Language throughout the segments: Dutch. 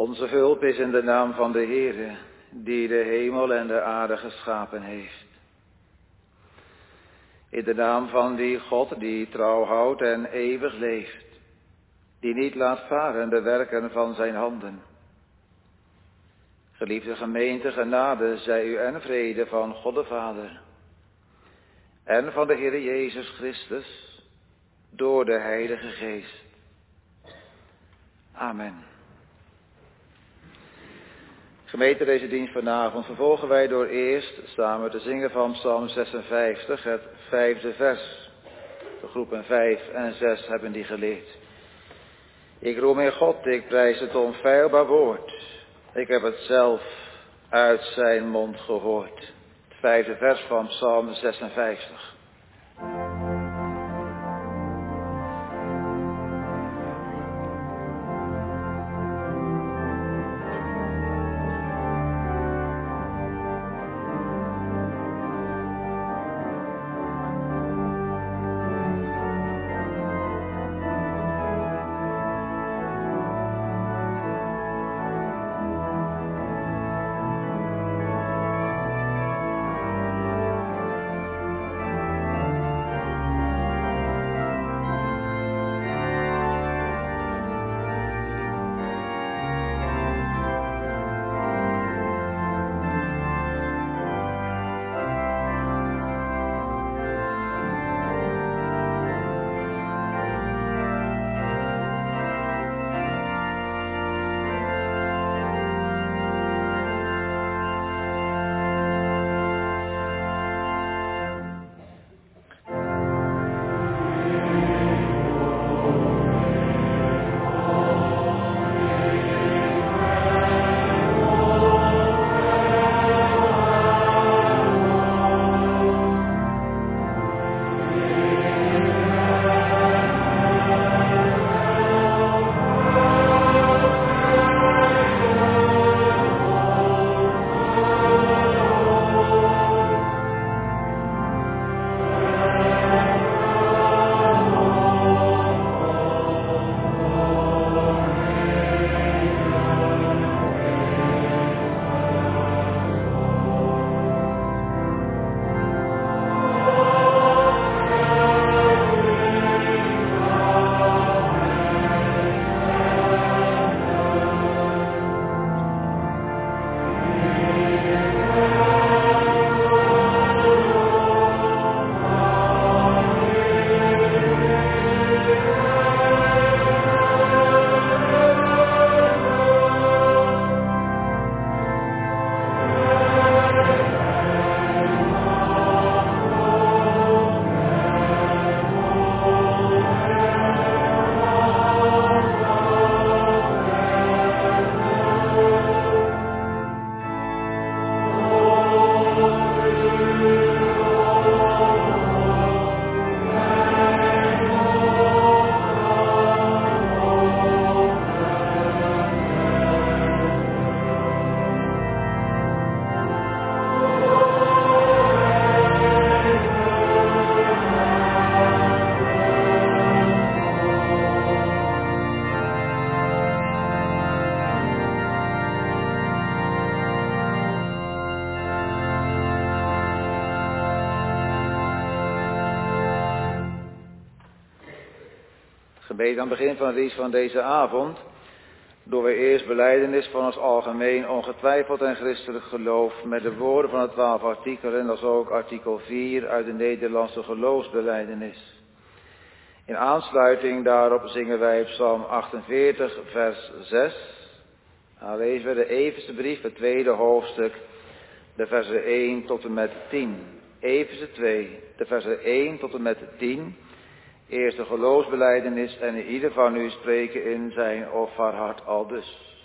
Onze hulp is in de naam van de Heere, die de hemel en de aarde geschapen heeft. In de naam van die God die trouw houdt en eeuwig leeft, die niet laat varen de werken van zijn handen. Geliefde gemeente, genade zij u en vrede van God de Vader en van de Heere Jezus Christus door de Heilige Geest. Amen. Gemeente, deze dienst vanavond vervolgen wij door eerst samen te zingen van Psalm 56, het 5e vers. De groepen 5 en 6 hebben die geleerd. Ik roem in God, ik prijs het onfeilbaar woord. Ik heb het zelf uit zijn mond gehoord. Het 5e vers van Psalm 56. Gemeente, aan het begin van het dienst van deze avond doen we eerst belijdenis van ons algemeen ongetwijfeld en christelijk geloof met de woorden van het 12 artikel en dat is ook artikel 4 uit de Nederlandse geloofsbelijdenis. In aansluiting daarop zingen wij Psalm 48 vers 6. Dan lezen we de Efezebrief, het tweede hoofdstuk, de versen 1 tot en met 10. Efeze 2, de versen 1 tot en met 10. Eerst de geloofsbelijdenis en ieder van u spreken in zijn of haar hart aldus.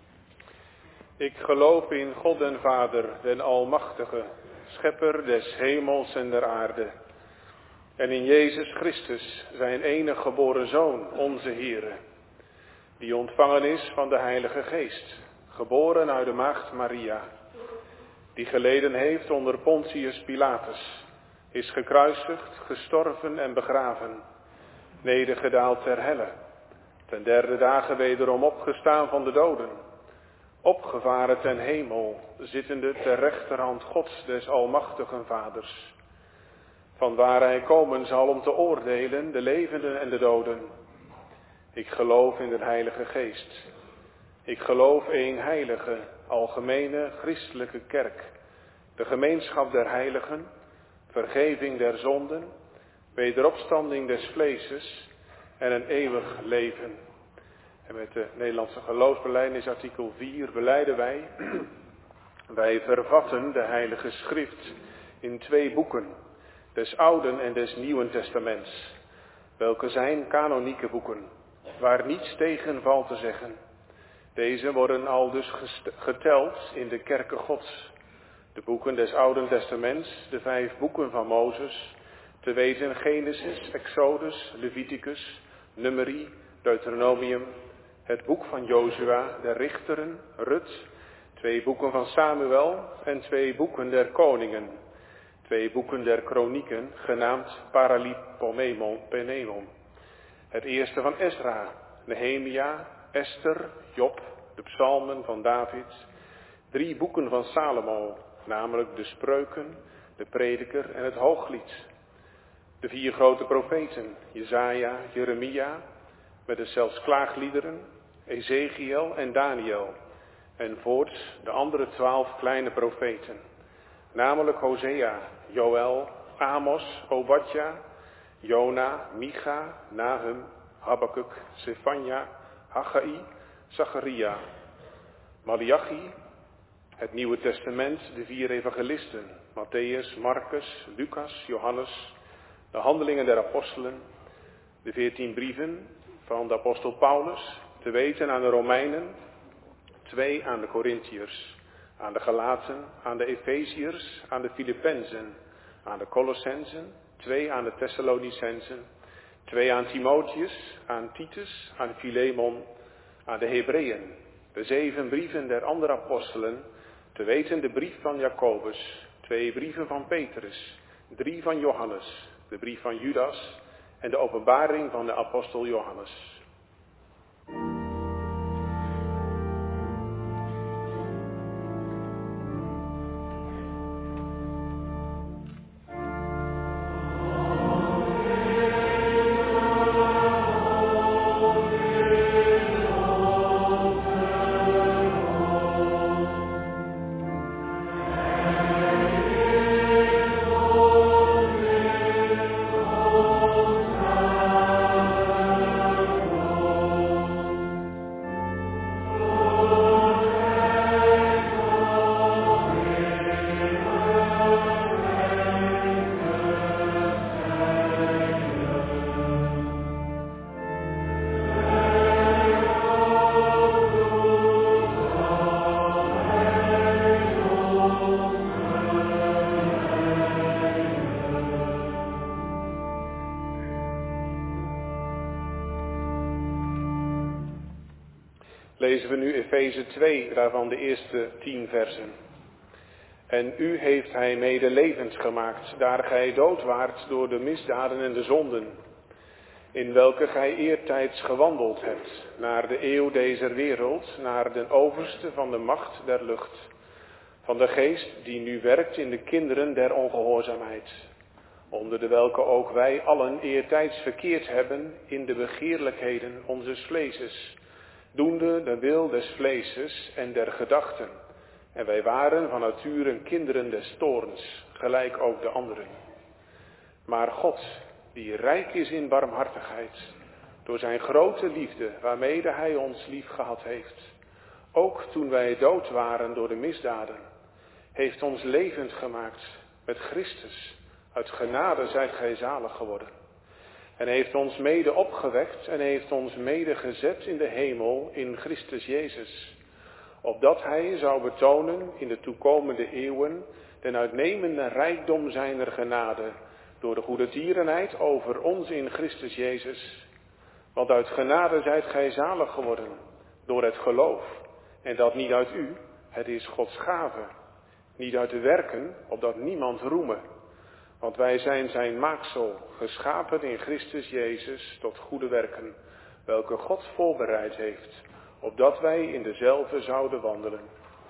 Ik geloof in God den Vader, den Almachtige, schepper des hemels en der aarde. En in Jezus Christus, zijn enige geboren Zoon, onze Heere, die ontvangen is van de Heilige Geest, geboren uit de maagd Maria, die geleden heeft onder Pontius Pilatus, is gekruisigd, gestorven en begraven, nedergedaald ter helle, ten derde dagen wederom opgestaan van de doden, opgevaren ten hemel, zittende ter rechterhand Gods des almachtigen Vaders, vanwaar hij komen zal om te oordelen de levenden en de doden. Ik geloof in de Heilige Geest. Ik geloof één heilige, algemene, christelijke kerk, de gemeenschap der heiligen, vergeving der zonden, wederopstanding des vleeses en een eeuwig leven. En met de Nederlandse geloofsbelijdenis artikel 4 belijden wij vervatten de Heilige Schrift in 2 boeken, des Ouden en des Nieuwen Testaments, welke zijn kanonieke boeken, waar niets tegen valt te zeggen. Deze worden al dus geteld in de kerken Gods. De boeken des Ouden Testaments, de 5 boeken van Mozes, te weten Genesis, Exodus, Leviticus, Numeri, Deuteronomium, het boek van Jozua, de Richteren, Rut, 2 boeken van Samuel en 2 boeken der koningen, 2 boeken der kronieken, genaamd Paralipomenon. Het eerste van Ezra, Nehemia, Esther, Job, de psalmen van David, 3 boeken van Salomo, namelijk de Spreuken, de Prediker en het Hooglied. De 4 grote profeten, Jesaja, Jeremia, met de zelfs klaagliederen, Ezekiel en Daniel. En voorts de andere 12 kleine profeten, namelijk Hosea, Joël, Amos, Obadja, Jona, Micha, Nahum, Habakuk, Sefanja, Haggai, Zacharia, Maleachi, het Nieuwe Testament, de 4 evangelisten, Matthäus, Marcus, Lucas, Johannes, de handelingen der apostelen, de 14 brieven van de apostel Paulus, te weten aan de Romeinen, 2 aan de Corinthiërs, aan de Galaten, aan de Efeziërs, aan de Filippenzen, aan de Colossensen, 2 aan de Thessalonicensen, 2 aan Timotheus, aan Titus, aan Filemon, aan de Hebreeën, de 7 brieven der andere apostelen, te weten de brief van Jacobus, 2 brieven van Petrus, 3 van Johannes, de brief van Judas en de openbaring van de apostel Johannes. Lezen we nu Efeze 2, daarvan de eerste 10 versen. En u heeft hij mede levend gemaakt, daar gij dood waart door de misdaden en de zonden, in welke gij eertijds gewandeld hebt, naar de eeuw dezer wereld, naar den overste van de macht der lucht, van de geest die nu werkt in de kinderen der ongehoorzaamheid, onder de welke ook wij allen eertijds verkeerd hebben in de begeerlijkheden onzes vleeses, doende de wil des vleeses en der gedachten. En wij waren van nature kinderen des toorns, gelijk ook de anderen. Maar God, die rijk is in barmhartigheid, door zijn grote liefde waarmede hij ons lief gehad heeft, ook toen wij dood waren door de misdaden, heeft ons levend gemaakt met Christus. Uit genade zijt gij zalig geworden. En heeft ons mede opgewekt en heeft ons mede gezet in de hemel in Christus Jezus, opdat hij zou betonen in de toekomende eeuwen den uitnemende rijkdom zijner genade, door de goedertierenheid over ons in Christus Jezus. Want uit genade zijt gij zalig geworden, door het geloof, en dat niet uit u, het is Gods gave, niet uit de werken, opdat niemand roeme. Want wij zijn zijn maaksel, geschapen in Christus Jezus tot goede werken, welke God voorbereid heeft, opdat wij in dezelfde zouden wandelen.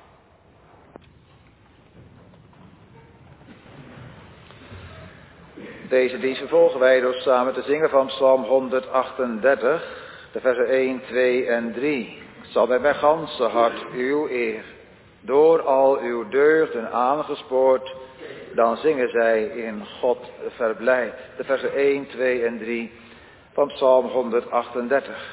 Deze dienst vervolgen wij door samen te zingen van Psalm 138, de versen 1, 2 en 3. Zal bij mijn ganse hart uw eer, door al uw deugden aangespoord, dan zingen zij in God verblijd. De versen 1, 2 en 3 van Psalm 138.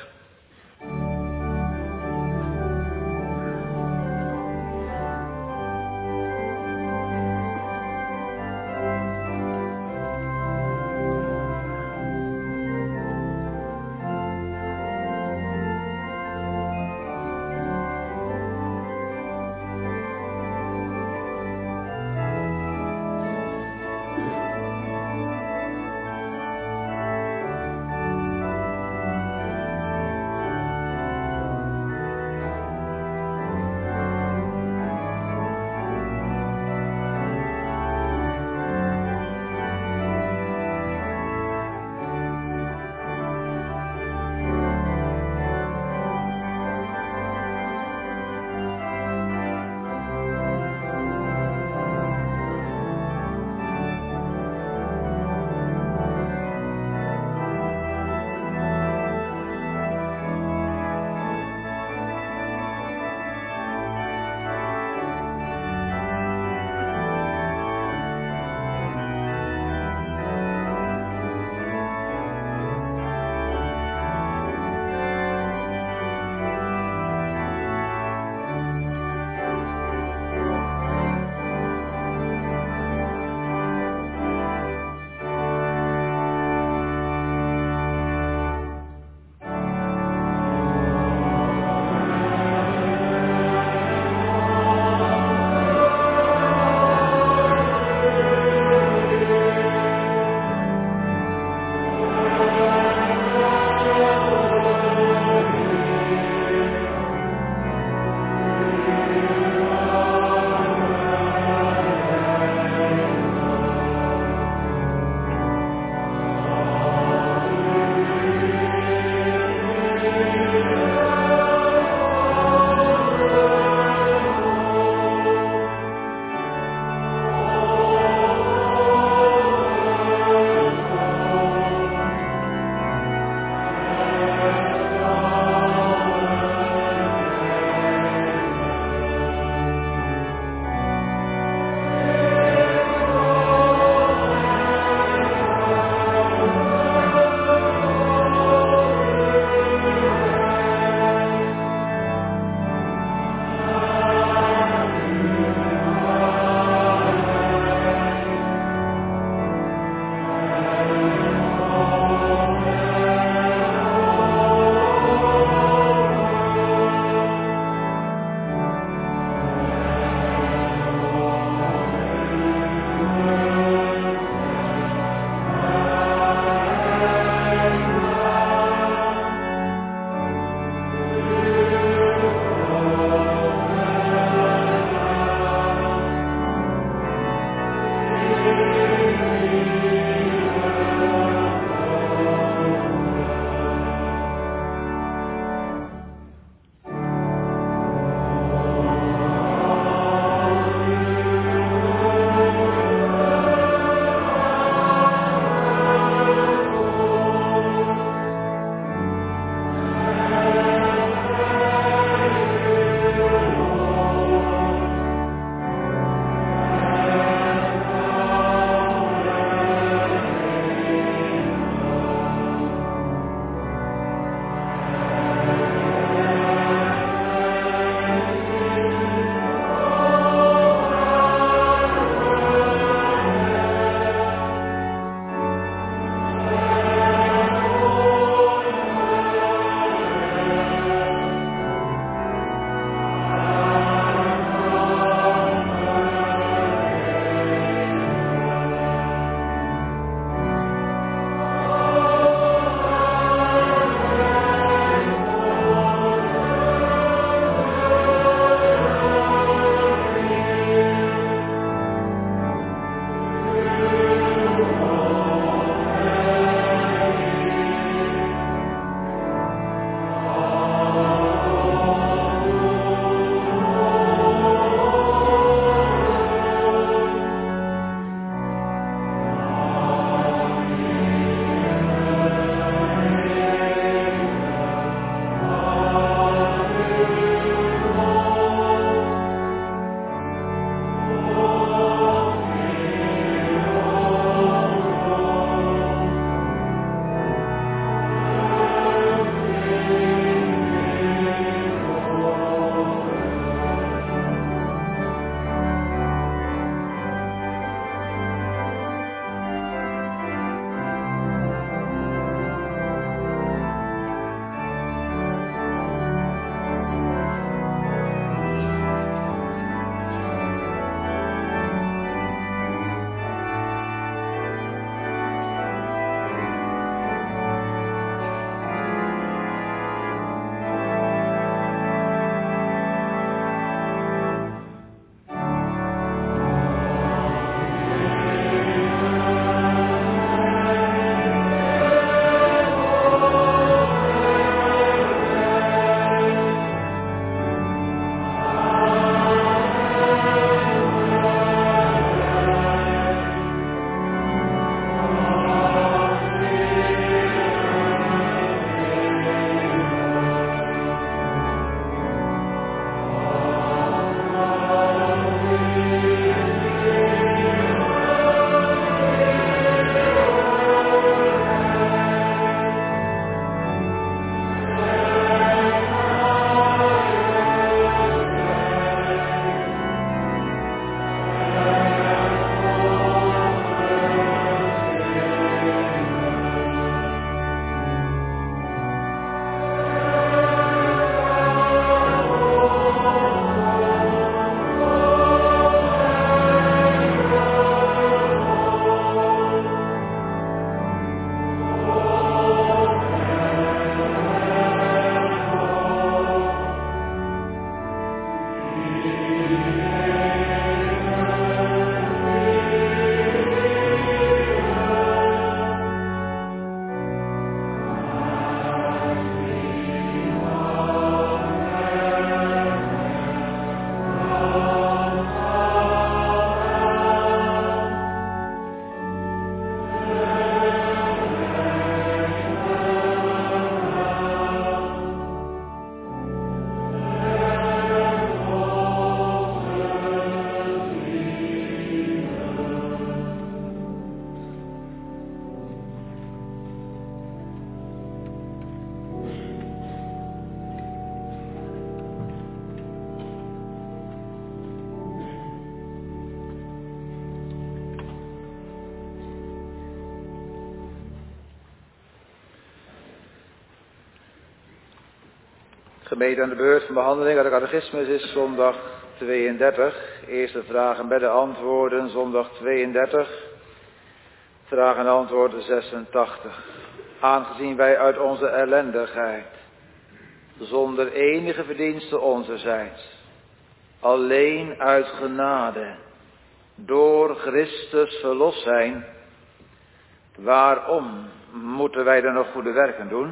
Gemeente aan de beurt van behandeling uit de catechismus is zondag 32. Eerste vragen bij de antwoorden, zondag 32. Vraag en antwoord 86. Aangezien wij uit onze ellendigheid, zonder enige verdienste onzerzijds, alleen uit genade, door Christus verlost zijn, waarom moeten wij dan nog goede werken doen?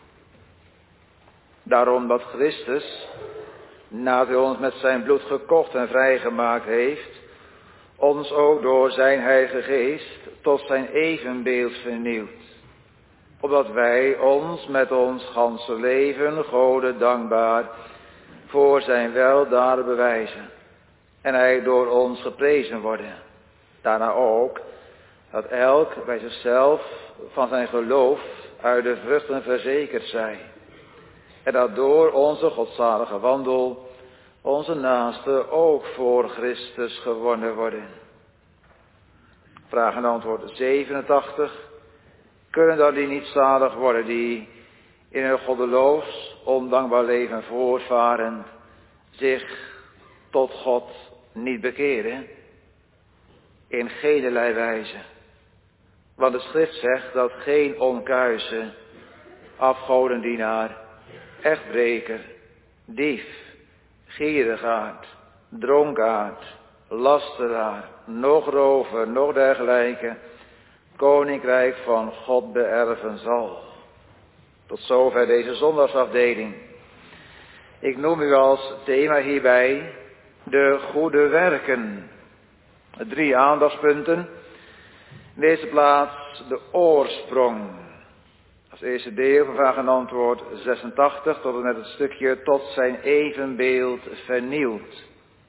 Daarom dat Christus, nadat hij ons met zijn bloed gekocht en vrijgemaakt heeft, ons ook door zijn Heilige Geest tot zijn evenbeeld vernieuwt. Opdat wij ons met ons ganse leven Gode dankbaar voor zijn weldaden bewijzen. En hij door ons geprezen worden. Daarna ook dat elk bij zichzelf van zijn geloof uit de vruchten verzekerd zij. En dat door onze godzalige wandel onze naasten ook voor Christus gewonnen worden. Vraag en antwoord 87. Kunnen dan die niet zalig worden die in hun goddeloos, ondankbaar leven voortvaren, zich tot God niet bekeren? In geenerlei wijze. Want de schrift zegt dat geen onkuise, afgodendienaar, echtbreker, dief, gierigaard, dronkaard, lasteraar, nog rover, nog dergelijke, koninkrijk van God beërven zal. Tot zover deze zondagsafdeling. Ik noem u als thema hierbij de goede werken. 3 aandachtspunten. In de eerste plaats de oorsprong. Als eerste deel van vraag en antwoord 86 tot en met het stukje tot zijn evenbeeld vernieuwd.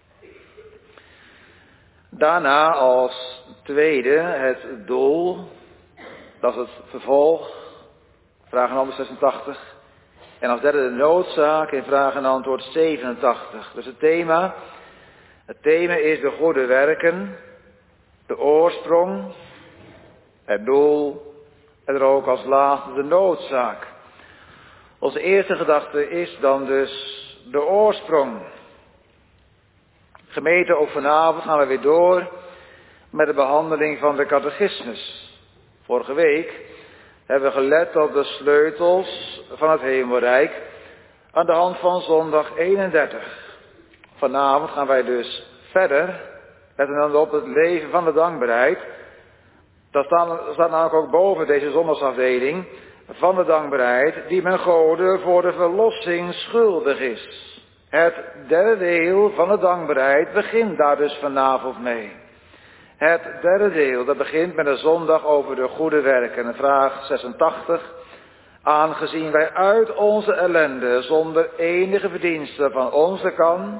Daarna als tweede het doel, dat is het vervolg, vraag en antwoord 86. En als derde de noodzaak in vraag en antwoord 87. Dus het thema is de goede werken, de oorsprong, het doel en er ook als laatste de noodzaak. Onze eerste gedachte is dan dus de oorsprong. Gemeente, ook vanavond gaan we weer door met de behandeling van de catechismus. Vorige week hebben we gelet op de sleutels van het hemelrijk aan de hand van zondag 31. Vanavond gaan wij dus verder, letten dan op het leven van de dankbaarheid. Dat staat namelijk ook boven deze zondagsafdeling van de dankbaarheid die men Gode voor de verlossing schuldig is. Het derde deel van de dankbaarheid begint daar dus vanavond mee. Het derde deel, dat begint met een zondag over de goede werken. Vraag 86. Aangezien wij uit onze ellende zonder enige verdienste van onze kant,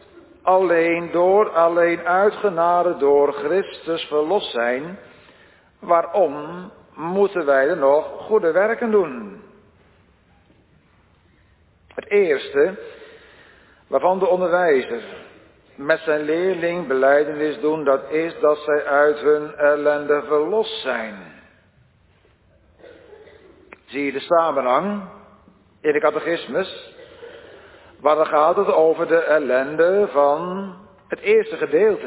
alleen uit genade door Christus verlost zijn, waarom moeten wij er nog goede werken doen? Het eerste, waarvan de onderwijzer met zijn leerling belijdenis doen, dat is dat zij uit hun ellende verlost zijn. Zie je de samenhang in de catechismus, waar dan gaat het over de ellende van het eerste gedeelte.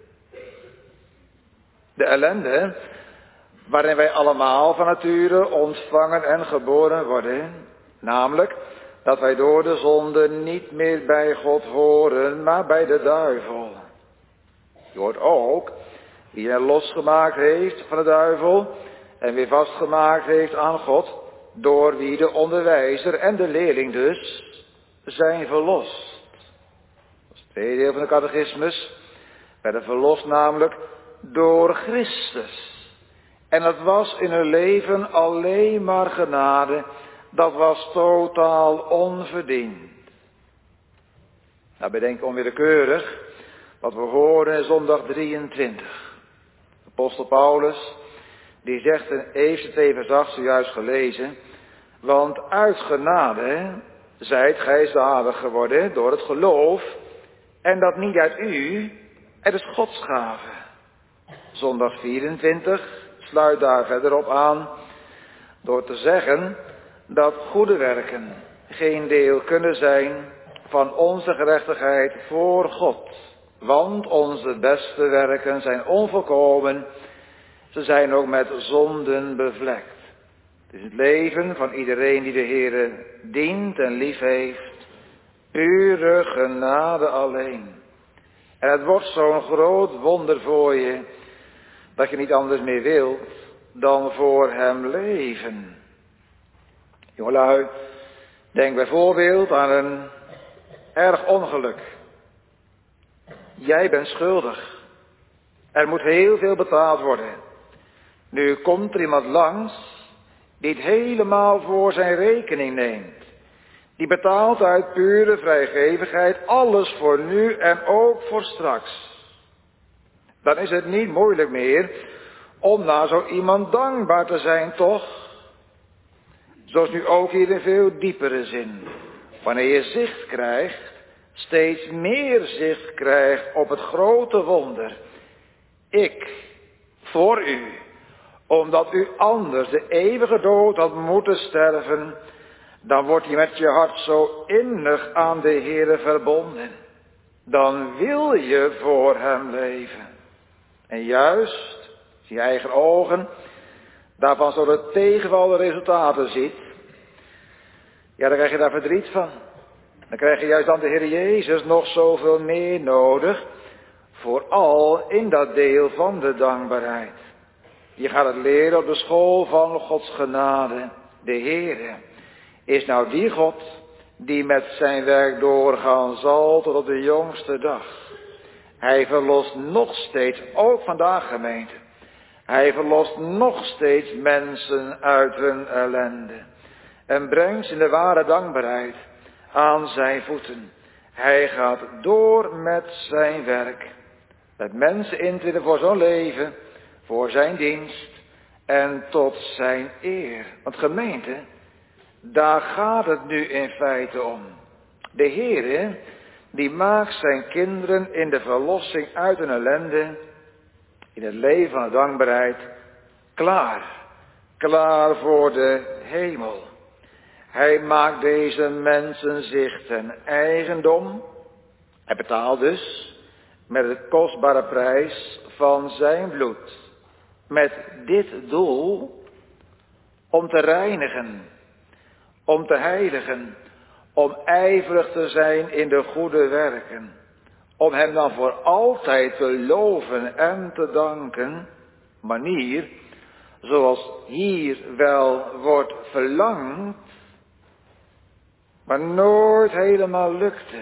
De ellende waarin wij allemaal van nature ontvangen en geboren worden, namelijk dat wij door de zonde niet meer bij God horen, maar bij de duivel. Je hoort ook wie hij losgemaakt heeft van de duivel en weer vastgemaakt heeft aan God, door wie de onderwijzer en de leerling dus zijn verlost. Dat is het tweede deel van de catechismus. Werden verlost namelijk door Christus. En dat was in hun leven alleen maar genade. Dat was totaal onverdiend. Nou, bedenk onwillekeurig wat we horen in zondag 23. Apostel Paulus, die zegt in Efeze 2 vers 8, zojuist gelezen, want uit genade zijt gij zalig geworden door het geloof, en dat niet uit u, het is Gods gave. Zondag 24 sluit daar verder op aan, door te zeggen dat goede werken geen deel kunnen zijn van onze gerechtigheid voor God. Want onze beste werken zijn onvolkomen, ze zijn ook met zonden bevlekt. Het is het leven van iedereen die de Heere dient en lief heeft, pure genade alleen. En het wordt zo'n groot wonder voor je, dat je niet anders meer wilt dan voor hem leven. Jongelui, denk bijvoorbeeld aan een erg ongeluk. Jij bent schuldig. Er moet heel veel betaald worden. Nu komt er iemand langs die het helemaal voor zijn rekening neemt. Die betaalt uit pure vrijgevigheid alles voor nu en ook voor straks. Dan is het niet moeilijk meer om naar zo iemand dankbaar te zijn, toch? Zoals nu ook hier in veel diepere zin. Wanneer je zicht krijgt, steeds meer zicht krijgt op het grote wonder. Ik, voor u, omdat u anders de eeuwige dood had moeten sterven, dan wordt je met je hart zo innig aan de Heere verbonden. Dan wil je voor hem leven. En juist, als je eigen ogen daarvan zo de tegenvallende resultaten ziet, ja, dan krijg je daar verdriet van. Dan krijg je juist dan de Heer Jezus nog zoveel meer nodig, vooral in dat deel van de dankbaarheid. Je gaat het leren op de school van Gods genade. De Heere is nou die God die met zijn werk doorgaan zal tot op de jongste dag. Hij verlost nog steeds, ook vandaag gemeente, hij verlost nog steeds mensen uit hun ellende. En brengt ze in de ware dankbaarheid aan zijn voeten. Hij gaat door met zijn werk. Met mensen intreden voor zo'n leven, voor zijn dienst en tot zijn eer. Want gemeente, daar gaat het nu in feite om. De Heere, die maakt zijn kinderen in de verlossing uit hun ellende, in het leven van de dankbaarheid, klaar. Klaar voor de hemel. Hij maakt deze mensen zich ten eigendom. Hij betaalt dus met het kostbare prijs van zijn bloed. Met dit doel om te reinigen, om te heiligen, om ijverig te zijn in de goede werken. Om hem dan voor altijd te loven en te danken, manier zoals hier wel wordt verlangd, maar nooit helemaal lukte.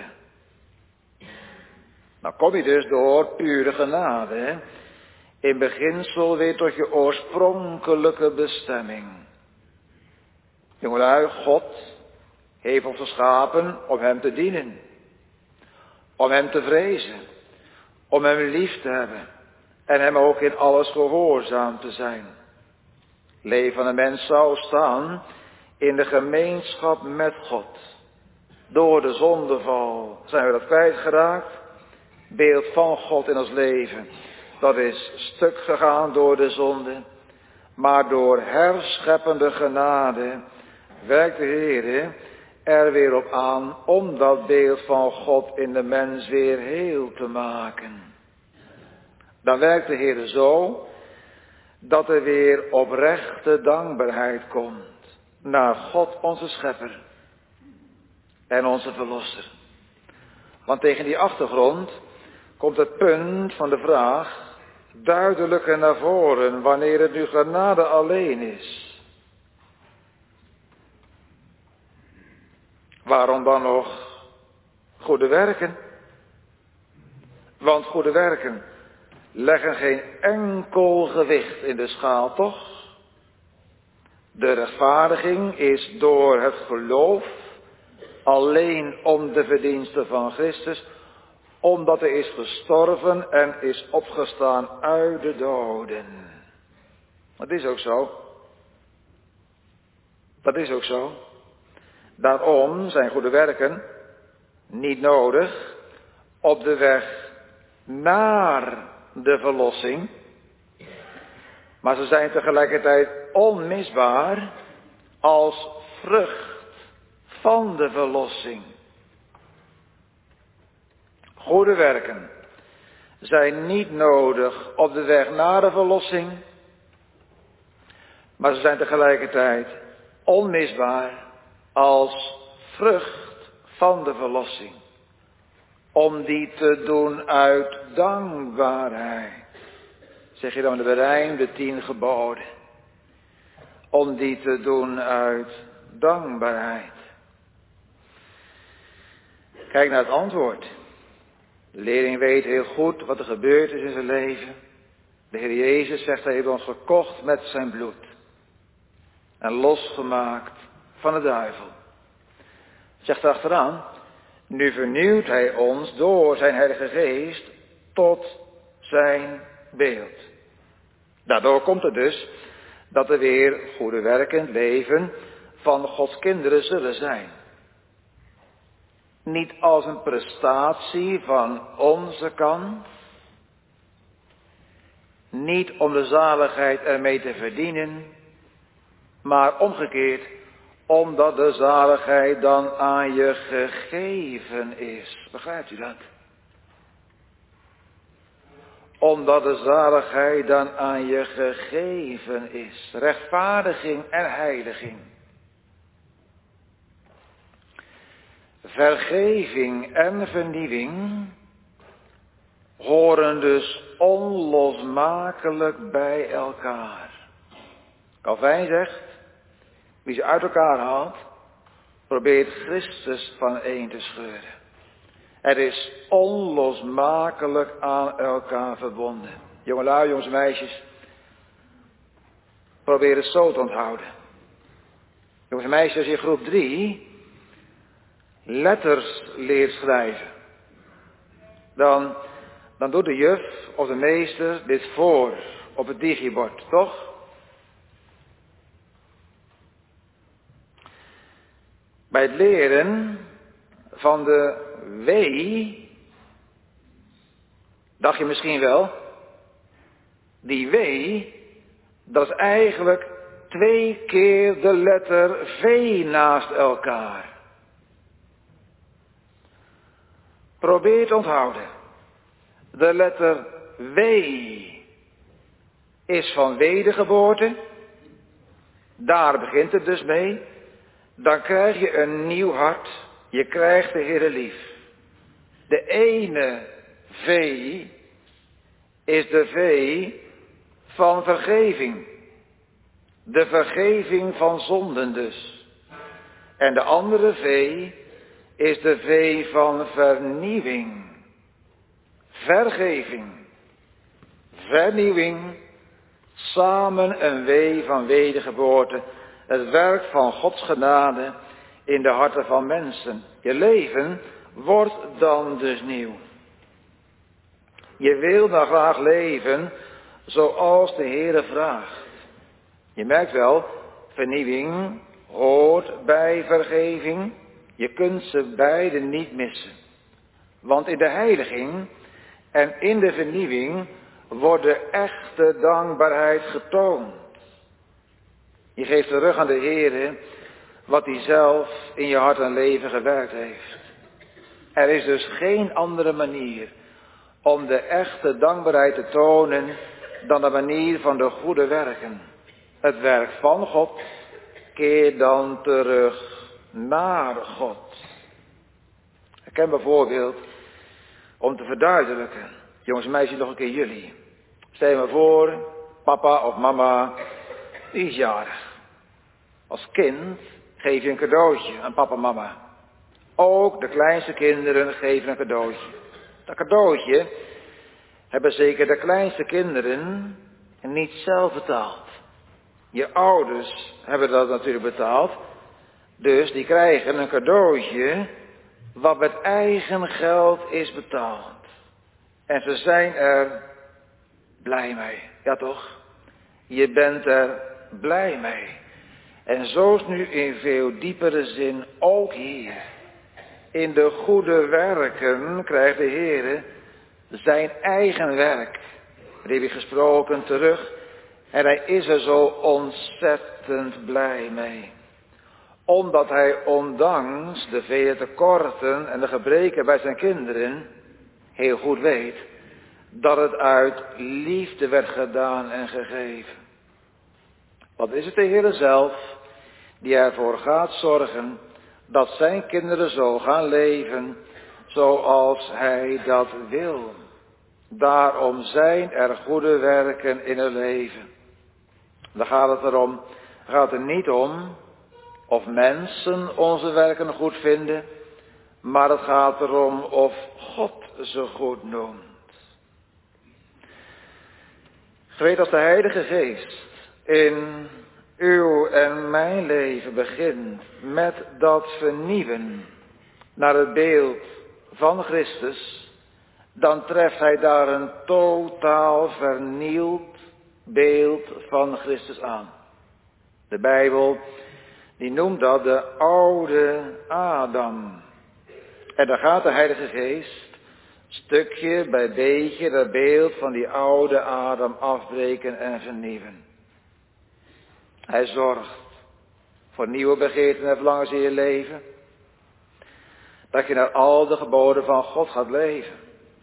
Dan kom je dus door pure genade in beginsel weer tot je oorspronkelijke bestemming. Jongelui, God heeft ons geschapen om hem te dienen, om hem te vrezen, om hem lief te hebben en hem ook in alles gehoorzaam te zijn. Leven van een mens zou staan in de gemeenschap met God. Door de zondeval zijn we dat kwijtgeraakt. Beeld van God in ons leven, dat is stuk gegaan door de zonde. Maar door herscheppende genade werkt de Heer er weer op aan om dat beeld van God in de mens weer heel te maken. Dan werkt de Heer zo dat er weer oprechte dankbaarheid komt naar God onze Schepper en onze Verlosser. Want tegen die achtergrond komt het punt van de vraag duidelijker naar voren wanneer het nu genade alleen is. Waarom dan nog goede werken? Want goede werken leggen geen enkel gewicht in de schaal, toch? De rechtvaardiging is door het geloof alleen om de verdiensten van Christus, omdat hij is gestorven en is opgestaan uit de doden. Dat is ook zo. Dat is ook zo. Daarom zijn goede werken niet nodig op de weg naar de verlossing, maar ze zijn tegelijkertijd onmisbaar als vrucht van de verlossing. Goede werken zijn niet nodig op de weg naar de verlossing, maar ze zijn tegelijkertijd onmisbaar als vrucht van de verlossing. Om die te doen uit dankbaarheid. Zeg je dan de Berijn, de 10 geboden. Om die te doen uit dankbaarheid. Kijk naar het antwoord. De leerling weet heel goed wat er gebeurd is in zijn leven. De Heer Jezus zegt, hij heeft ons gekocht met zijn bloed. En losgemaakt van de duivel. Zegt erachteraan, nu vernieuwt hij ons door zijn Heilige Geest tot zijn beeld. Daardoor komt het dus dat er weer goede werken in het leven van Gods kinderen zullen zijn. Niet als een prestatie van onze kant. Niet om de zaligheid ermee te verdienen. Maar omgekeerd, omdat de zaligheid dan aan je gegeven is. Begrijpt u dat? Omdat de zaligheid dan aan je gegeven is. Rechtvaardiging en heiliging. Vergeving en vernieuwing horen dus onlosmakelijk bij elkaar. Calvijn zegt, wie ze uit elkaar haalt, probeert Christus van één te scheuren. Het is onlosmakelijk aan elkaar verbonden. Jongelui, jongens en meisjes, probeer het zo te onthouden. Jongens en meisjes, als je in groep 3 letters leert schrijven, dan doet de juf of de meester dit voor op het digibord, toch? Bij het leren van de W, dacht je misschien wel, die W, dat is eigenlijk 2 keer de letter V naast elkaar. Probeer te onthouden. De letter W is van wedergeboorte. Daar begint het dus mee. Dan krijg je een nieuw hart. Je krijgt de Heere lief. De ene V is de V van vergeving. De vergeving van zonden dus. En de andere V is de V van vernieuwing. Vergeving. Vernieuwing. Samen een W van wedergeboorte. Het werk van Gods genade in de harten van mensen. Je leven wordt dan dus nieuw. Je wil dan graag leven zoals de Heere vraagt. Je merkt wel, vernieuwing hoort bij vergeving. Je kunt ze beide niet missen. Want in de heiliging en in de vernieuwing wordt de echte dankbaarheid getoond. Je geeft terug aan de Heere wat hij zelf in je hart en leven gewerkt heeft. Er is dus geen andere manier om de echte dankbaarheid te tonen dan de manier van de goede werken. Het werk van God keert dan terug naar God. Ik ken bijvoorbeeld, om te verduidelijken, jongens en meisjes nog een keer jullie. Stel je maar voor, papa of mama, die is jarig. Als kind geef je een cadeautje aan papa en mama. Ook de kleinste kinderen geven een cadeautje. Dat cadeautje hebben zeker de kleinste kinderen niet zelf betaald. Je ouders hebben dat natuurlijk betaald. Dus die krijgen een cadeautje wat met eigen geld is betaald. En ze zijn er blij mee. Ja toch? Je bent er blij mee. En zo is nu in veel diepere zin ook hier. In de goede werken krijgt de Heere zijn eigen werk. Daar heb je gesproken terug. En hij is er zo ontzettend blij mee. Omdat hij ondanks de vele tekorten en de gebreken bij zijn kinderen heel goed weet dat het uit liefde werd gedaan en gegeven. Wat is het de Heer zelf die ervoor gaat zorgen dat zijn kinderen zo gaan leven zoals hij dat wil. Daarom zijn er goede werken in het leven. Dan gaat het er niet om of mensen onze werken goed vinden, maar het gaat erom of God ze goed noemt. Weet als de Heilige Geest in uw en mijn leven begint met dat vernieuwen naar het beeld van Christus, dan treft hij daar een totaal vernieuwd beeld van Christus aan. De Bijbel, die noemt dat de oude Adam. En dan gaat de Heilige Geest stukje bij beetje dat beeld van die oude Adam afbreken en vernieuwen. Hij zorgt voor nieuwe begeerten en verlangens in je leven. Dat je naar al de geboden van God gaat leven.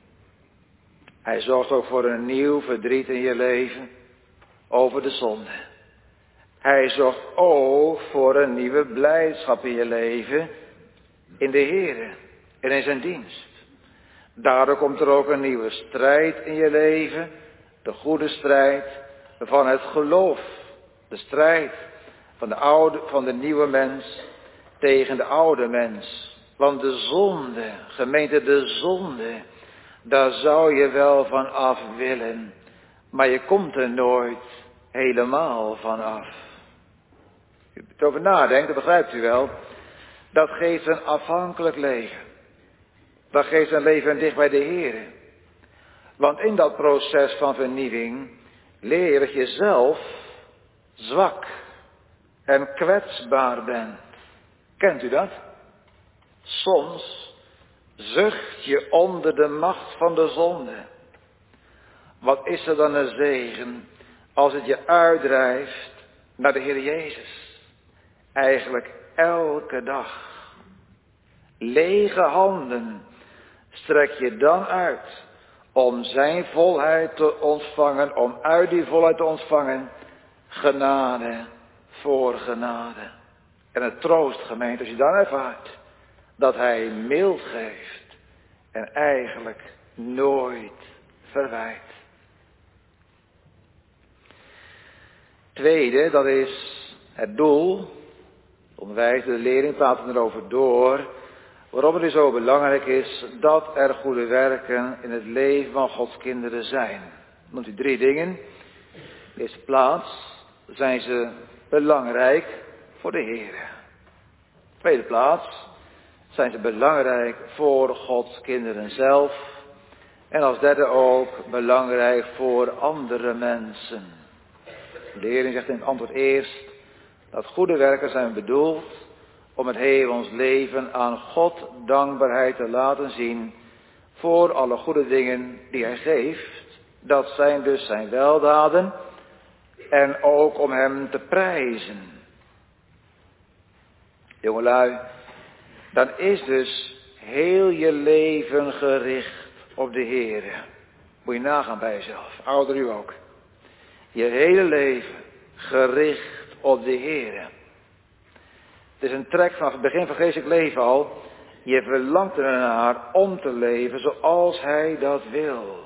Hij zorgt ook voor een nieuw verdriet in je leven over de zonde. Hij zorgt ook voor een nieuwe blijdschap in je leven in de Here en in zijn dienst. Daardoor komt er ook een nieuwe strijd in je leven, de goede strijd van het geloof. De strijd van de nieuwe mens tegen de oude mens. Want de zonde, gemeente, de zonde, daar zou je wel van af willen. Maar je komt er nooit helemaal van af. Als je erover nadenkt, dan begrijpt u wel. Dat geeft een afhankelijk leven. Dat geeft een leven dicht bij de Heer. Want in dat proces van vernieuwing leer je dat je zelf zwak en kwetsbaar bent. Kent u dat? Soms zucht je onder de macht van de zonde. Wat is er dan een zegen als het je uitdrijft naar de Heer Jezus? Eigenlijk elke dag. Lege handen strek je dan uit om zijn volheid te ontvangen, om uit die volheid te ontvangen genade voor genade. En het troost, gemeente, als je dan ervaart dat hij mild geeft en eigenlijk nooit verwijt. Tweede, dat is het doel. Onderwijs, de leerling praten erover door. Waarom het zo belangrijk is dat er goede werken in het leven van Gods kinderen zijn. Noemt u 3 dingen. In de eerste plaats zijn ze belangrijk voor de Heer. In de tweede plaats zijn ze belangrijk voor Gods kinderen zelf. En als derde ook belangrijk voor andere mensen. De Heer zegt in het antwoord eerst dat goede werken zijn bedoeld om het heel ons leven aan God dankbaarheid te laten zien voor alle goede dingen die hij geeft. Dat zijn dus zijn weldaden en ook om hem te prijzen. Jongelui, dan is dus heel je leven gericht op de Heer. Moet je nagaan bij jezelf, ouder u ook. Je hele leven gericht op de Heer. Het is een trek vanaf het begin van geestelijk leven al. Je verlangt ernaar om te leven zoals hij dat wil.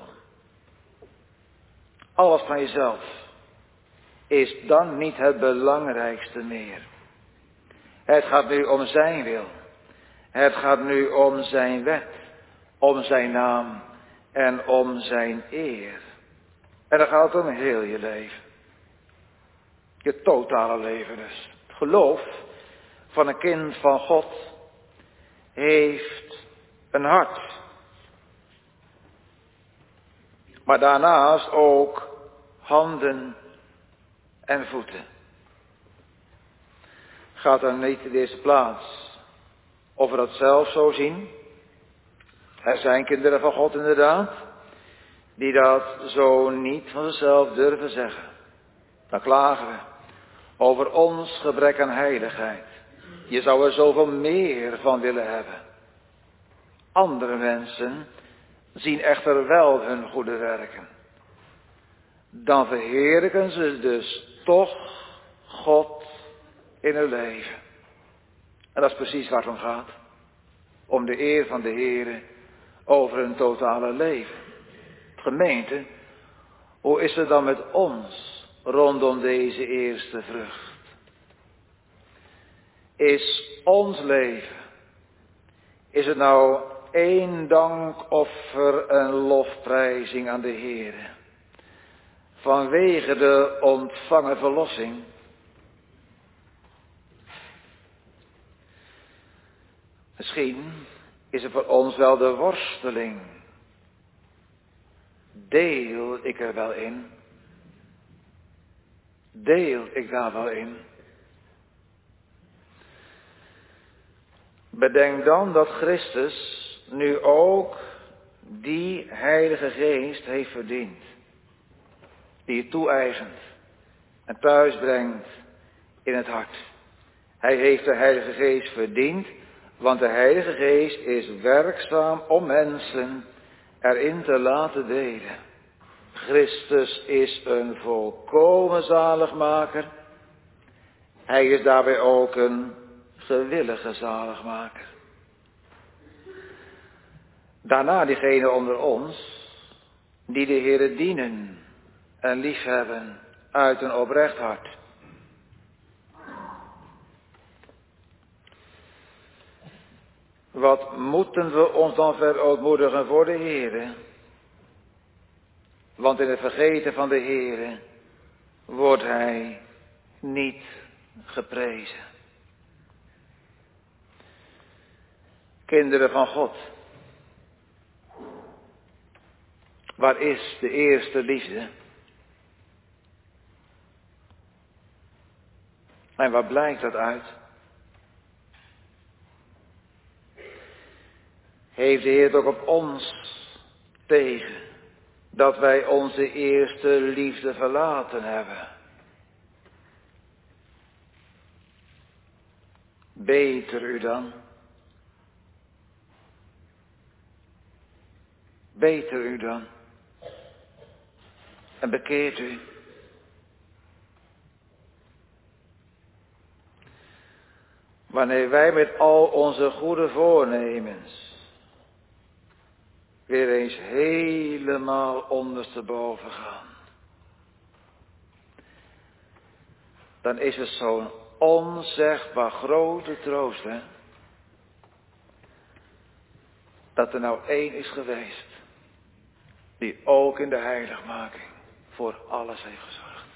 Alles van jezelf is dan niet het belangrijkste meer. Het gaat nu om zijn wil. Het gaat nu om zijn wet, om zijn naam en om zijn eer. En dan gaat het om heel je leven. Je totale leven dus. Het geloof van een kind van God heeft een hart. Maar daarnaast ook handen en voeten. Gaat dan niet in de eerste plaats of we dat zelf zo zien. Er zijn kinderen van God inderdaad, die dat zo niet van zichzelf durven zeggen. Dan klagen we over ons gebrek aan heiligheid. Je zou er zoveel meer van willen hebben. Andere mensen zien echter wel hun goede werken. Dan verheerlijken ze dus toch God in hun leven. En dat is precies waar het om gaat. Om de eer van de Heere over hun totale leven. Gemeente, hoe is het dan met ons rondom deze eerste vrucht? Is ons leven, is het nou één dankoffer en lofprijzing aan de Heere? Vanwege de ontvangen verlossing? Misschien is het voor ons wel de worsteling. Deel ik er wel in? Deel ik daar wel in? Bedenk dan dat Christus nu ook die Heilige Geest heeft verdiend. Die je toe-eigent en thuis brengt in het hart. Hij heeft de Heilige Geest verdiend, want de Heilige Geest is werkzaam om mensen erin te laten delen. Christus is een volkomen zaligmaker. Hij is daarbij ook een gewillige zaligmaker. Daarna diegenen onder ons die de Heere dienen en liefhebben uit een oprecht hart. Wat moeten we ons dan verootmoedigen voor de Heere? Want in het vergeten van de Heere wordt Hij niet geprezen. Kinderen van God, waar is de eerste liefde? En waar blijkt dat uit? Heeft de Heer het ook op ons tegen dat wij onze eerste liefde verlaten hebben? Beter u dan? Beter u dan? En bekeert u? Wanneer wij met al onze goede voornemens weer eens helemaal ondersteboven gaan, dan is het zo'n onzegbaar grote troost, hè? Dat er nou één is geweest die ook in de heiligmaking voor alles heeft gezorgd.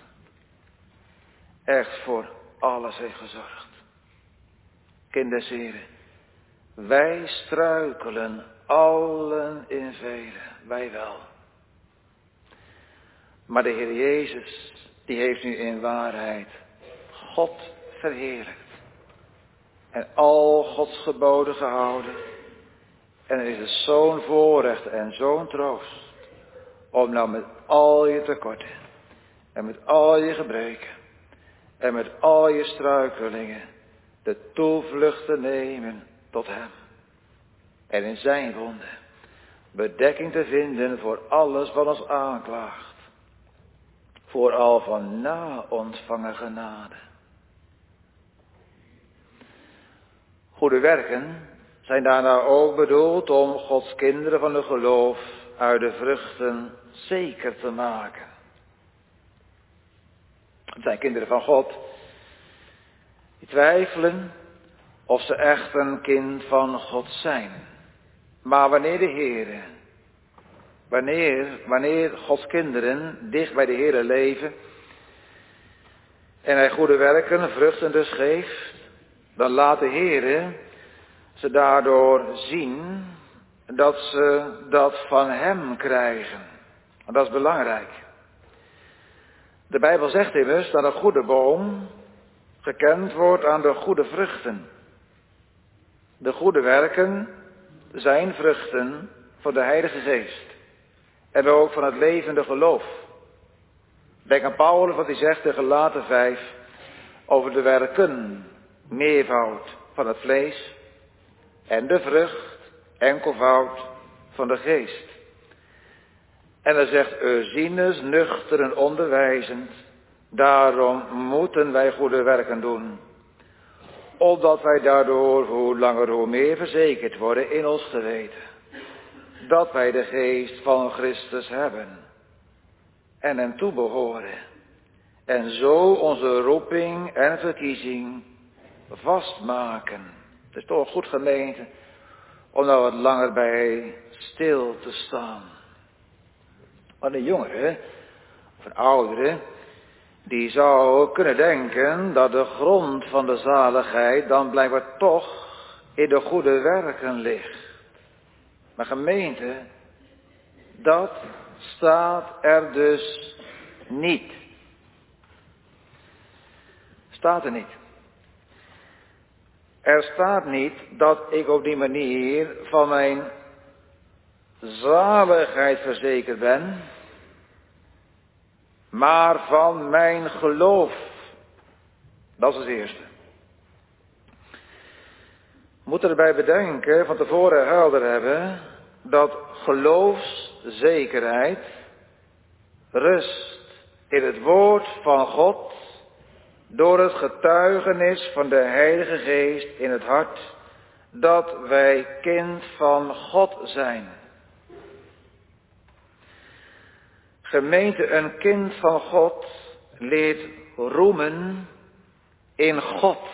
Echt voor alles heeft gezorgd. Kinders, heren, wij struikelen allen in velen, wij wel. Maar de Heer Jezus, die heeft nu in waarheid God verheerlijkt. En al Gods geboden gehouden. En het is zo'n voorrecht en zo'n troost. Om nou met al je tekorten. En met al je gebreken. En met al je struikelingen. De toevlucht te nemen tot Hem. En in zijn wonden bedekking te vinden voor alles wat ons aanklaagt. Vooral van na ontvangen genade. Goede werken zijn daarna ook bedoeld om Gods kinderen van het geloof uit de vruchten zeker te maken. Het zijn kinderen van God die twijfelen of ze echt een kind van God zijn. Maar wanneer de Heere, wanneer Gods kinderen dicht bij de Heere leven en Hij goede werken, vruchten dus geeft, dan laat de Heere ze daardoor zien dat ze dat van Hem krijgen. En dat is belangrijk. De Bijbel zegt immers dat een goede boom gekend wordt aan de goede vruchten. De goede werken zijn vruchten van de Heilige Geest. En ook van het levende geloof. Denk aan Paulus wat hij zegt in Galaten 5 over de werken meervoud van het vlees, en de vrucht, enkelvoud van de geest. En dan zegt Ursinus, nuchter en onderwijzend, daarom moeten wij goede werken doen, opdat wij daardoor hoe langer hoe meer verzekerd worden in ons geweten, dat wij de geest van Christus hebben en hem toebehoren, en zo onze roeping en verkiezing vastmaken. Het is toch goed, gemeente, om daar wat langer bij stil te staan. Maar een jongere of een oudere, die zou kunnen denken dat de grond van de zaligheid dan blijkbaar toch in de goede werken ligt. Maar gemeente, dat staat er dus niet. Staat er niet. Er staat niet dat ik op die manier van mijn zaligheid verzekerd ben, maar van mijn geloof. Dat is het eerste. We moeten erbij bedenken, van tevoren helder hebben, dat geloofszekerheid rust in het woord van God door het getuigenis van de Heilige Geest in het hart dat wij kind van God zijn. Gemeente, een kind van God leert roemen in God.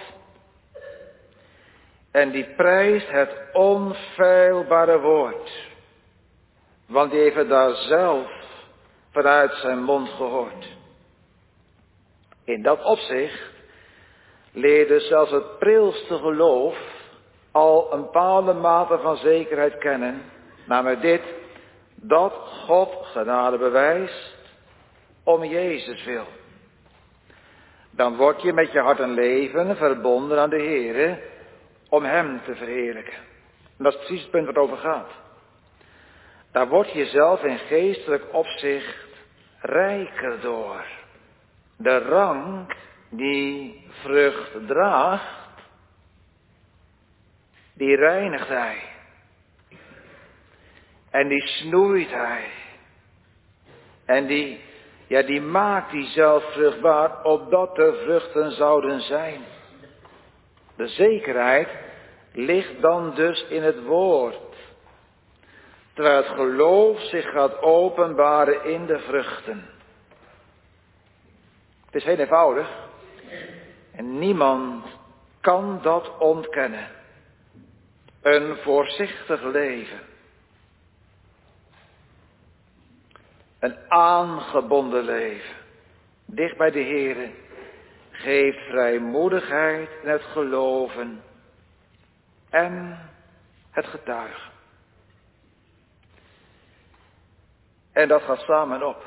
En die prijst het onfeilbare woord. Want die heeft het daar zelf vanuit zijn mond gehoord. In dat opzicht leerde zelfs het prilste geloof al een bepaalde mate van zekerheid kennen. Namelijk dit, dat God genade bewijst om Jezus wil. Dan word je met je hart en leven verbonden aan de Heere om Hem te verheerlijken. En dat is precies het punt waar het over gaat. Daar word je zelf in geestelijk opzicht rijker door. De rank die vrucht draagt, die reinigt Hij. En die snoeit Hij. En die maakt die zelf vruchtbaar, opdat er vruchten zouden zijn. De zekerheid ligt dan dus in het woord. Terwijl het geloof zich gaat openbaren in de vruchten. Het is heel eenvoudig. En niemand kan dat ontkennen. Een voorzichtig leven. Een aangebonden leven. Dicht bij de Heere. Geeft vrijmoedigheid in het geloven. En het getuigen. En dat gaat samen op.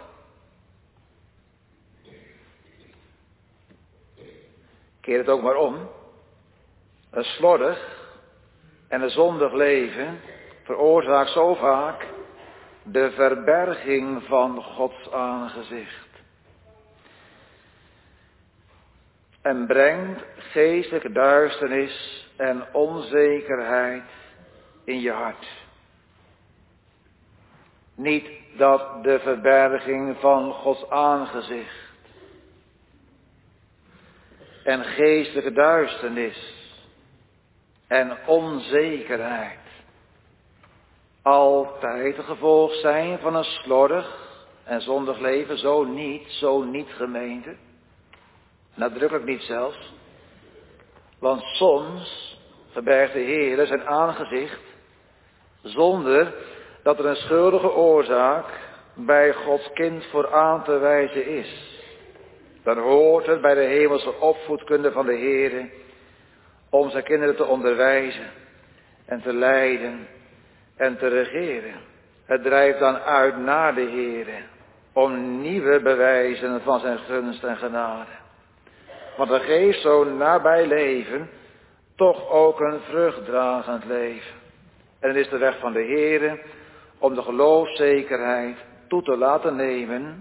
Keer het ook maar om. Een slordig en een zondig leven veroorzaakt zo vaak de verberging van Gods aangezicht. En brengt geestelijke duisternis en onzekerheid in je hart. Niet dat de verberging van Gods aangezicht en geestelijke duisternis en onzekerheid altijd een gevolg zijn van een slordig en zondig leven. Zo niet gemeente. Nadrukkelijk niet zelfs. Want soms verbergt de Heer zijn aangezicht zonder dat er een schuldige oorzaak bij Gods kind voor aan te wijzen is. Dan hoort het bij de hemelse opvoedkunde van de Heer om zijn kinderen te onderwijzen en te leiden en te regeren. Het drijft dan uit naar de Heer om nieuwe bewijzen van zijn gunst en genade. Want er geeft zo'n nabij leven toch ook een vruchtdragend leven. En het is de weg van de Heer om de geloofszekerheid toe te laten nemen,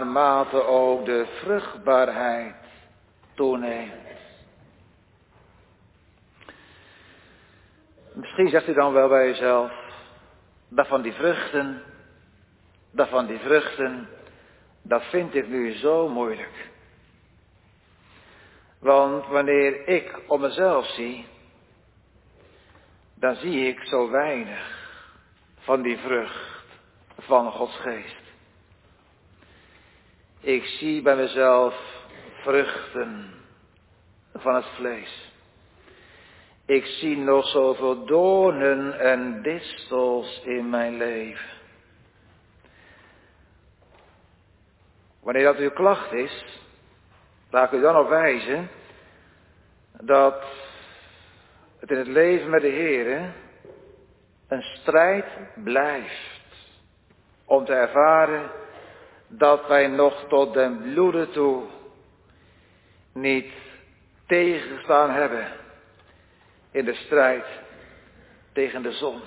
naarmate ook de vruchtbaarheid toeneemt. Misschien zegt u dan wel bij uzelf, dat van die vruchten, dat vind ik nu zo moeilijk. Want wanneer ik om mezelf zie, dan zie ik zo weinig van die vrucht van Gods geest. Ik zie bij mezelf vruchten van het vlees. Ik zie nog zoveel doornen en distels in mijn leven. Wanneer dat uw klacht is, laat ik u dan op wijzen dat het in het leven met de Heere een strijd blijft om te ervaren dat wij nog tot den bloede toe niet tegengestaan hebben in de strijd tegen de zonde.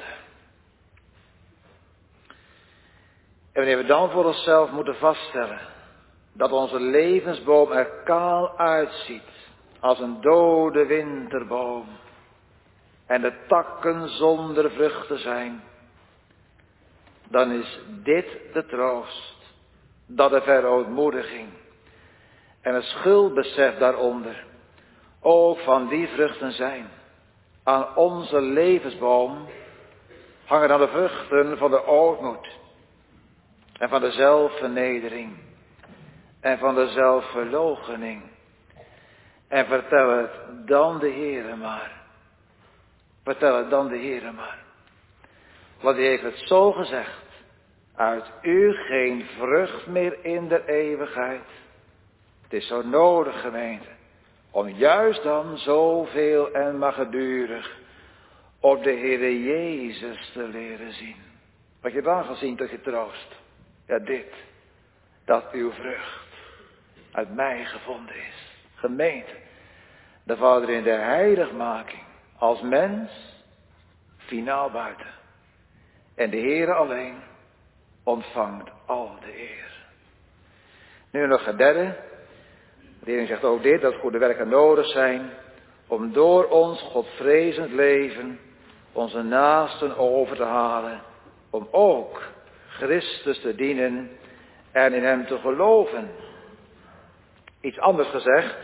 En wanneer we dan voor onszelf moeten vaststellen dat onze levensboom er kaal uitziet als een dode winterboom en de takken zonder vruchten zijn, dan is dit de troost, dat de verootmoediging en het schuldbesef daaronder ook van die vruchten zijn. Aan onze levensboom hangen dan de vruchten van de ootmoed en van de zelfvernedering en van de zelfverloochening. En vertel het dan de Heere maar. Vertel het dan de Heere maar. Want hij heeft het zo gezegd. Uit u geen vrucht meer in de eeuwigheid. Het is zo nodig, gemeente, om juist dan zoveel en maar gedurig op de Heere Jezus te leren zien. Wat je dan gaat zien tot je troost. Ja, dit. Dat uw vrucht uit mij gevonden is. Gemeente. De Vader in de heiligmaking als mens finaal buiten. En de Heere alleen ontvangt al de eer. Nu nog het derde. De Heer zegt ook dit, dat goede werken nodig zijn om door ons godvrezend leven onze naasten over te halen. Om ook Christus te dienen en in hem te geloven. Iets anders gezegd.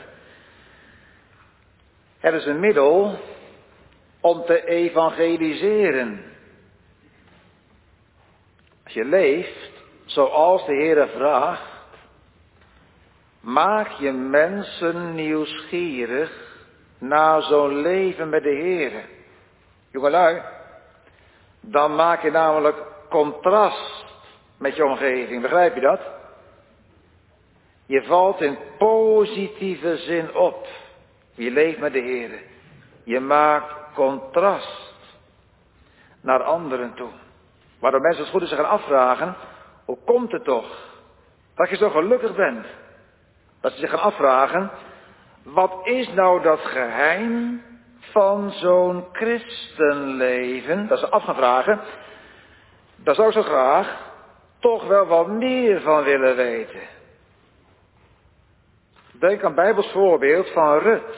Het is een middel om te evangeliseren. Als je leeft zoals de Heere vraagt, maak je mensen nieuwsgierig naar zo'n leven met de Heere. Jongelui, dan maak je namelijk contrast met je omgeving, begrijp je dat? Je valt in positieve zin op. Je leeft met de Heere. Je maakt contrast naar anderen toe. Waardoor mensen het goed is zich gaan afvragen, hoe komt het toch dat je zo gelukkig bent? Dat ze zich gaan afvragen, wat is nou dat geheim van zo'n christenleven? Dat ze af gaan vragen, daar zou ik zo graag toch wel wat meer van willen weten. Denk aan Bijbels voorbeeld van Rut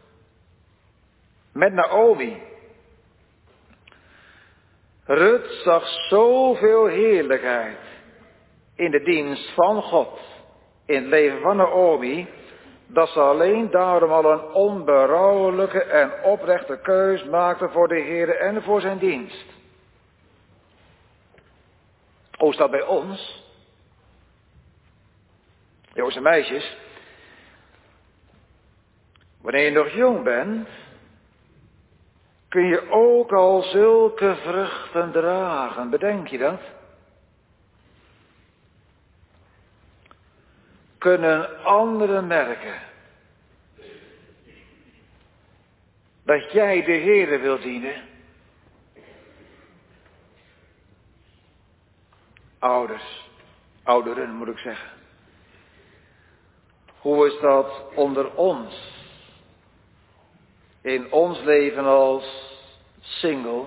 met Naomi. Rut zag zoveel heerlijkheid in de dienst van God, in het leven van Naomi, dat ze alleen daarom al een onberouwelijke en oprechte keus maakte voor de Heer en voor zijn dienst. Hoe is dat bij ons? Jongens en meisjes, wanneer je nog jong bent, kun je ook al zulke vruchten dragen. Bedenk je dat? Kunnen anderen merken dat jij de Heere wil dienen? Ouderen moet ik zeggen. Hoe is dat onder ons? In ons leven als single,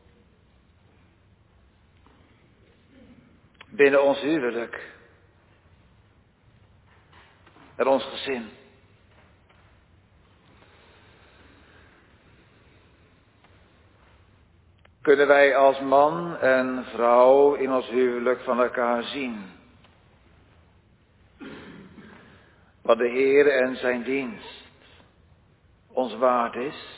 binnen ons huwelijk en ons gezin. kunnen wij als man en vrouw in ons huwelijk van elkaar zien wat de Heer en zijn dienst ons waard is.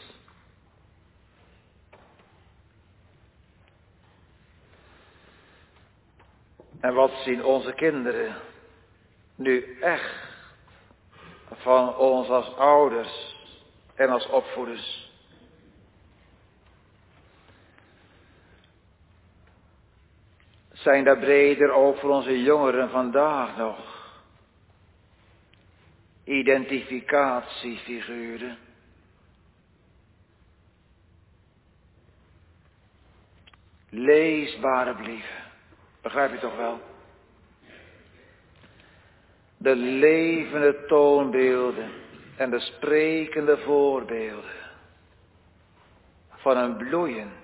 En wat zien onze kinderen nu echt van ons als ouders en als opvoeders? Zijn daar breder ook voor onze jongeren vandaag nog identificatiefiguren? Leesbare brieven, begrijp je toch wel? De levende toonbeelden en de sprekende voorbeelden van een bloeiend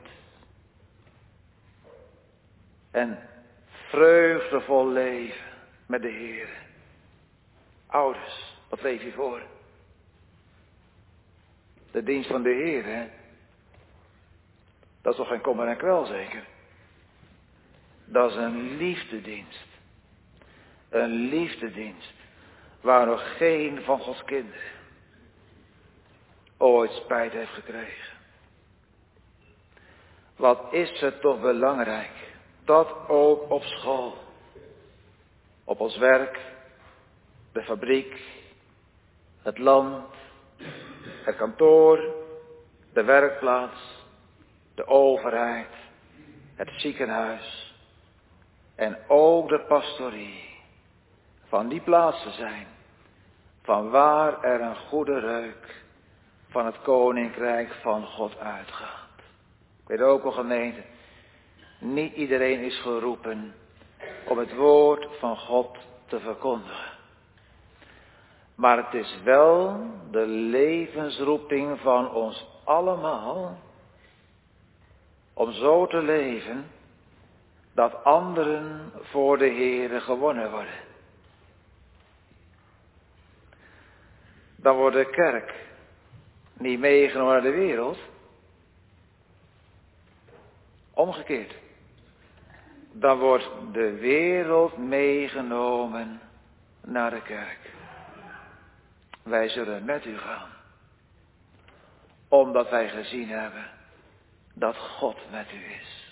en vreugdevol leven met de Heer. Ouders, wat leef je voor? De dienst van de Heer, hè? Dat is toch geen kommer en kwel, zeker? Dat is een liefdedienst. Een liefdedienst waar nog geen van Gods kinderen ooit spijt heeft gekregen. Wat is het toch belangrijk dat ook op school, op ons werk, de fabriek, het land, het kantoor, de werkplaats, de overheid, het ziekenhuis en ook de pastorie van die plaatsen zijn van waar er een goede reuk van het koninkrijk van God uitgaat. Ik weet ook al, gemeente, niet iedereen is geroepen om het woord van God te verkondigen. Maar het is wel de levensroeping van ons allemaal om zo te leven dat anderen voor de Heere gewonnen worden. Dan wordt de kerk niet meegenomen naar de wereld. Omgekeerd. Dan wordt de wereld meegenomen naar de kerk. Wij zullen met u gaan. Omdat wij gezien hebben dat God met u is.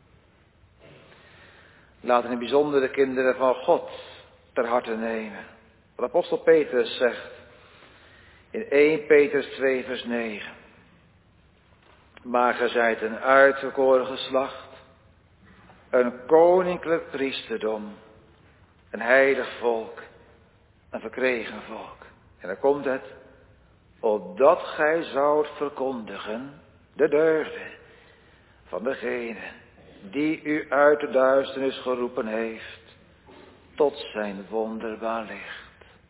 Laten in het bijzonder de kinderen van God ter harte nemen. Wat apostel Petrus zegt in 1 Petrus 2 vers 9. Maar gij zijt een uitverkoren geslacht, een koninklijk priesterdom, een heilig volk, een verkregen volk. En dan komt het, opdat gij zoudt verkondigen de deugden van degene die u uit de duisternis geroepen heeft tot zijn wonderbaar licht.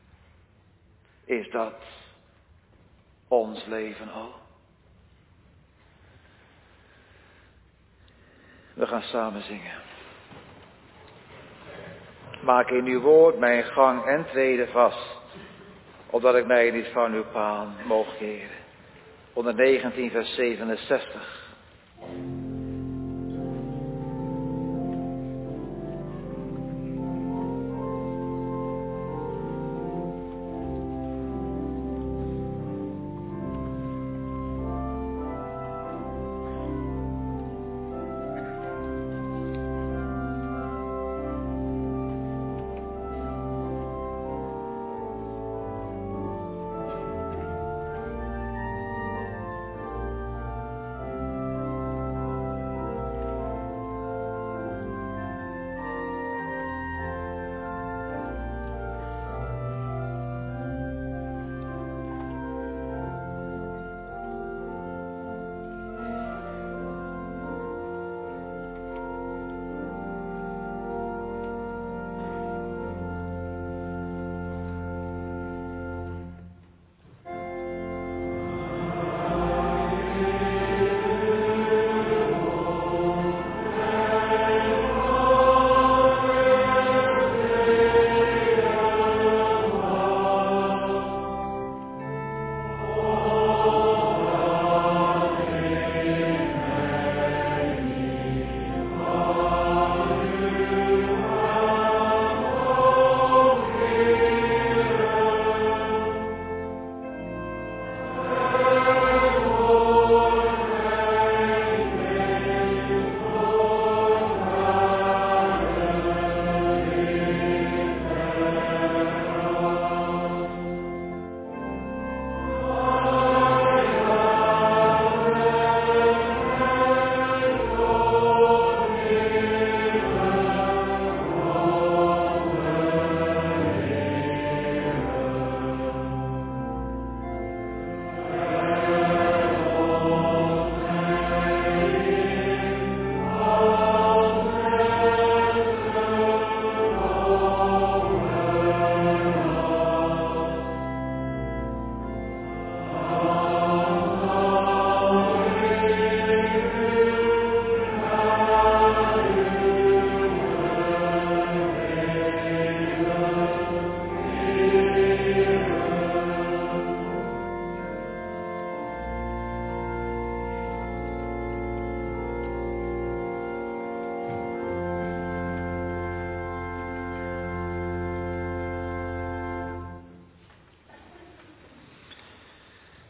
Is dat ons leven al? We gaan samen zingen. Maak in uw woord mijn gang en treden vast, opdat ik mij niet van uw paan moog keren. 119 vers 67.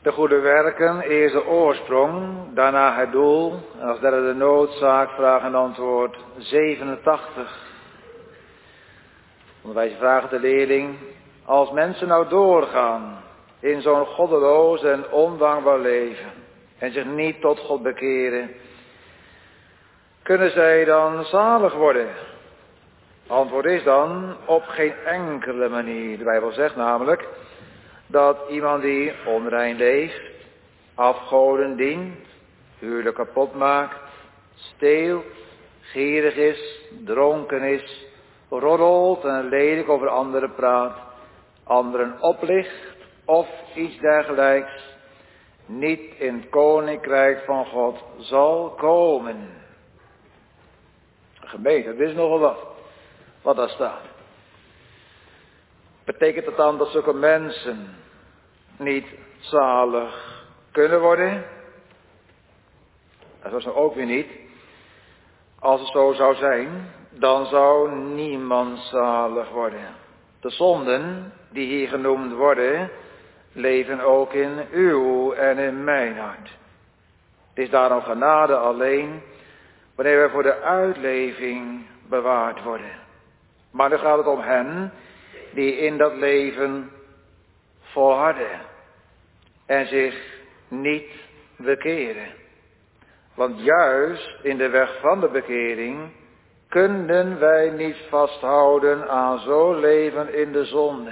De goede werken, eerst de oorsprong, daarna het doel. En als derde de noodzaak, vraag en antwoord 87. Onderwijs vraagt de leerling, als mensen nou doorgaan in zo'n goddeloos en ondankbaar leven en zich niet tot God bekeren, kunnen zij dan zalig worden? Antwoord is dan op geen enkele manier. De Bijbel zegt namelijk dat iemand die onrein leeft, afgoden dient, huwelijk kapot maakt, steelt, gierig is, dronken is, roddelt en lelijk over anderen praat, anderen oplicht of iets dergelijks, niet in het koninkrijk van God zal komen. Gemeente, dit is nogal wat daar staat. Betekent het dan dat zulke mensen niet zalig kunnen worden? Dat was nou ook weer niet. Als het zo zou zijn, dan zou niemand zalig worden. De zonden die hier genoemd worden, leven ook in uw en in mijn hart. Het is daarom genade alleen, wanneer we voor de uitleving bewaard worden. Maar dan gaat het om hen die in dat leven volharden en zich niet bekeren. Want juist in de weg van de bekering kunnen wij niet vasthouden aan zo'n leven in de zonde.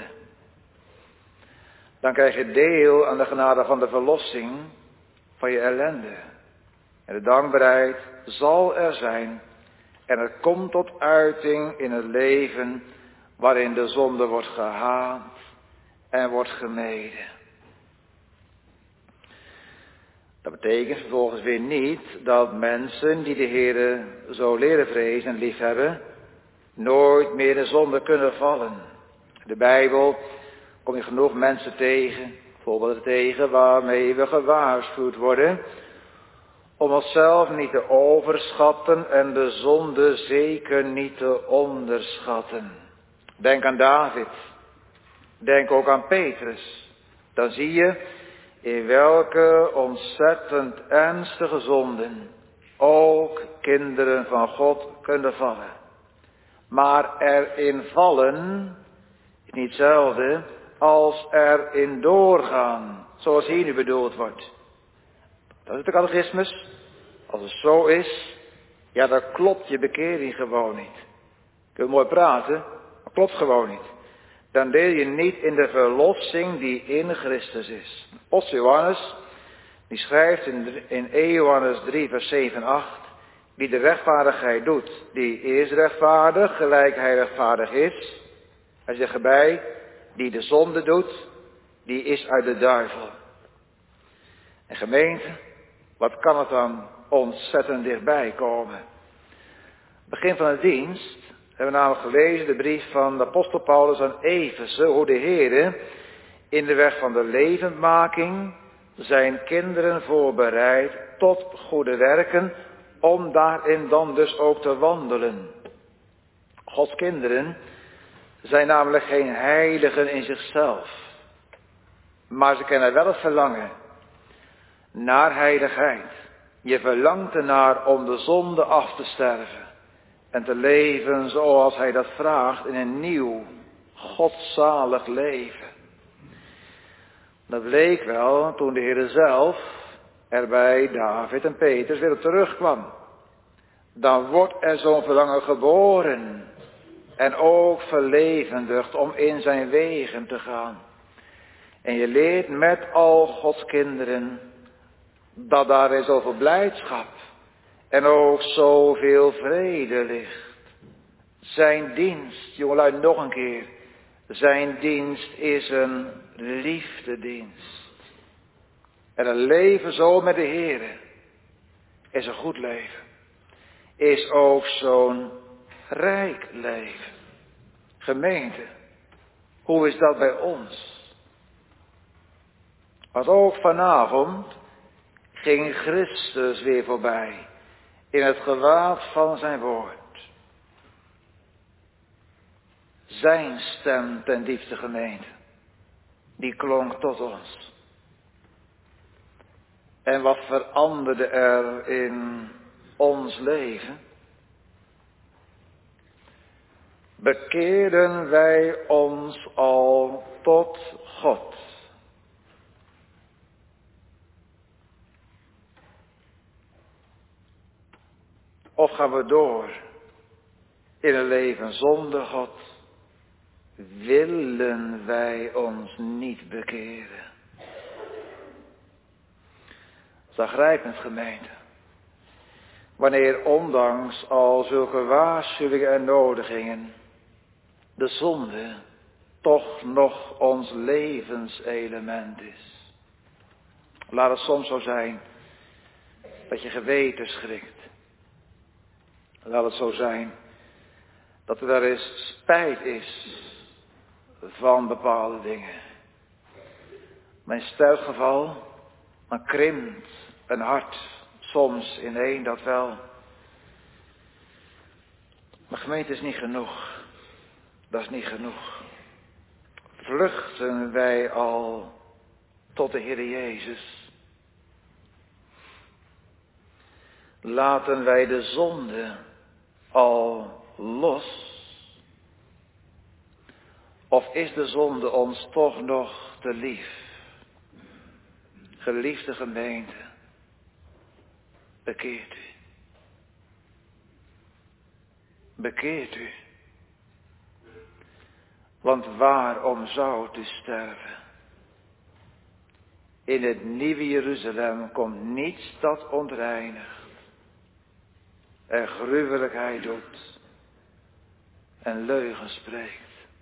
Dan krijg je deel aan de genade van de verlossing van je ellende. En de dankbaarheid zal er zijn. En het komt tot uiting in het leven waarin de zonde wordt gehaat en wordt gemeden. Dat betekent vervolgens weer niet dat mensen die de Heere zo leren vrezen en liefhebben, nooit meer in de zonde kunnen vallen. In de Bijbel kom je genoeg mensen tegen, voorbeelden tegen, waarmee we gewaarschuwd worden om onszelf niet te overschatten en de zonde zeker niet te onderschatten. Denk aan David. Denk ook aan Petrus. Dan zie je in welke ontzettend ernstige zonden ook kinderen van God kunnen vallen. Maar erin vallen is niet hetzelfde als erin doorgaan, zoals hier nu bedoeld wordt. Dat is de catechismus. Als het zo is, ja, dan klopt je bekering gewoon niet. Kun je mooi praten, maar klopt gewoon niet. Dan deel je niet in de verlossing die in Christus is. Apostel Johannes, die schrijft in 1 Johannes 3 vers 7 en 8. Wie de rechtvaardigheid doet, die is rechtvaardig, gelijk hij rechtvaardig is. Hij zegt erbij, die de zonde doet, die is uit de duivel. En gemeente, wat kan het dan ontzettend dichtbij komen? Begin van de dienst hebben we namelijk gelezen de brief van de apostel Paulus aan Efeze, hoe de Heere in de weg van de levendmaking zijn kinderen voorbereidt tot goede werken, om daarin dan dus ook te wandelen. Gods kinderen zijn namelijk geen heiligen in zichzelf, maar ze kennen wel het verlangen naar heiligheid. Je verlangt ernaar om de zonde af te sterven en te leven zoals hij dat vraagt in een nieuw, godzalig leven. Dat bleek wel toen de Heer zelf er bij David en Petrus weer op terugkwam. Dan wordt er zo'n verlangen geboren en ook verlevendigd om in zijn wegen te gaan. En je leert met al Gods kinderen dat daarin zoveel blijdschap en ook zoveel vrede ligt. Zijn dienst, jongelui, nog een keer. Zijn dienst is een liefdedienst. En een leven zo met de Heere is een goed leven. Is ook zo'n rijk leven. Gemeente, hoe is dat bij ons? Want ook vanavond ging Christus weer voorbij in het gewaad van zijn woord. Zijn stem ten diepste, gemeente, die klonk tot ons. En wat veranderde er in ons leven? Bekeerden wij ons al tot God? Of gaan we door in een leven zonder God? Willen wij ons niet bekeren? Zagrijpend, gemeente. Wanneer ondanks al zulke waarschuwingen en nodigingen de zonde toch nog ons levenselement is. Laat het soms zo zijn dat je geweten schrikt. Laat het zo zijn dat er wel eens spijt is van bepaalde dingen. Maar in sterfgeval, dan krimpt een hart soms ineen, dat wel. Maar gemeente is niet genoeg. Dat is niet genoeg. Vluchten wij al tot de Heer Jezus? Laten wij de zonde al los? Of is de zonde ons toch nog te lief? Geliefde gemeente, bekeert u. Bekeert u. Want waarom zou u sterven? In het nieuwe Jeruzalem komt niets dat ontreinigt en gruwelijkheid doet en leugen spreekt.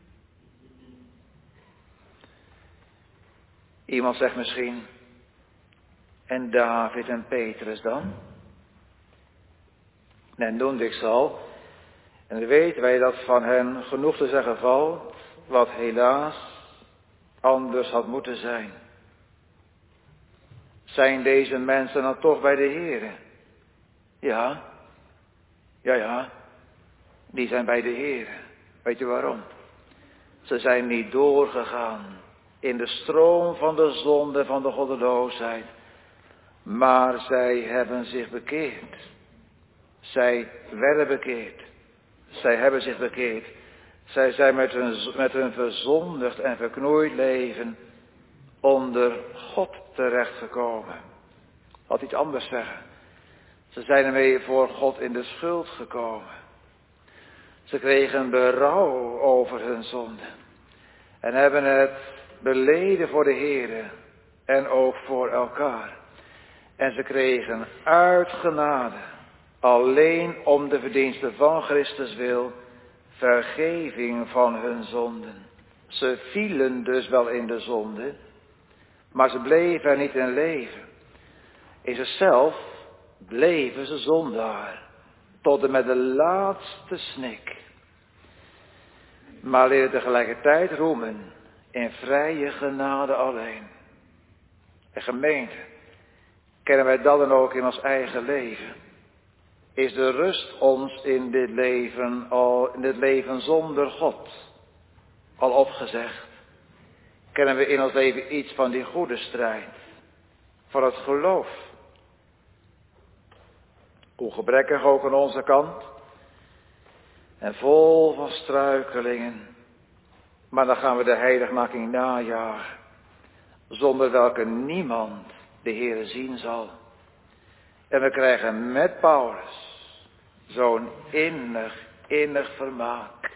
Iemand zegt misschien, en David en Petrus dan? En noemde ik ze al. En dan weten wij dat van hen genoeg te zeggen valt, wat helaas anders had moeten zijn. Zijn deze mensen dan toch bij de Heere? Ja, die zijn bij de Heere. Weet je waarom? Ze zijn niet doorgegaan in de stroom van de zonde, van de goddeloosheid. Maar zij hebben zich bekeerd. Zij werden bekeerd. Zij hebben zich bekeerd. Zij zijn met hun verzondigd en verknoeid leven onder God terechtgekomen. Had iets anders zeggen. Ze zijn ermee voor God in de schuld gekomen. Ze kregen berouw over hun zonde. En hebben het beleden voor de Heere en ook voor elkaar. En ze kregen uit genade, alleen om de verdiensten van Christus wil, vergeving van hun zonden. Ze vielen dus wel in de zonde, maar ze bleven er niet in leven. In zichzelf bleven ze zondaar, tot en met de laatste snik. Maar leerden tegelijkertijd roemen in vrije genade alleen. En gemeente, kennen wij dat dan ook in ons eigen leven? Is de rust ons in dit leven zonder God al opgezegd? Kennen we in ons leven iets van die goede strijd, van het geloof? Hoe gebrekkig ook aan onze kant en vol van struikelingen, maar dan gaan we de heiligmaking najagen, zonder welke niemand de Heere zien zal. En we krijgen met Paulus zo'n innig vermaak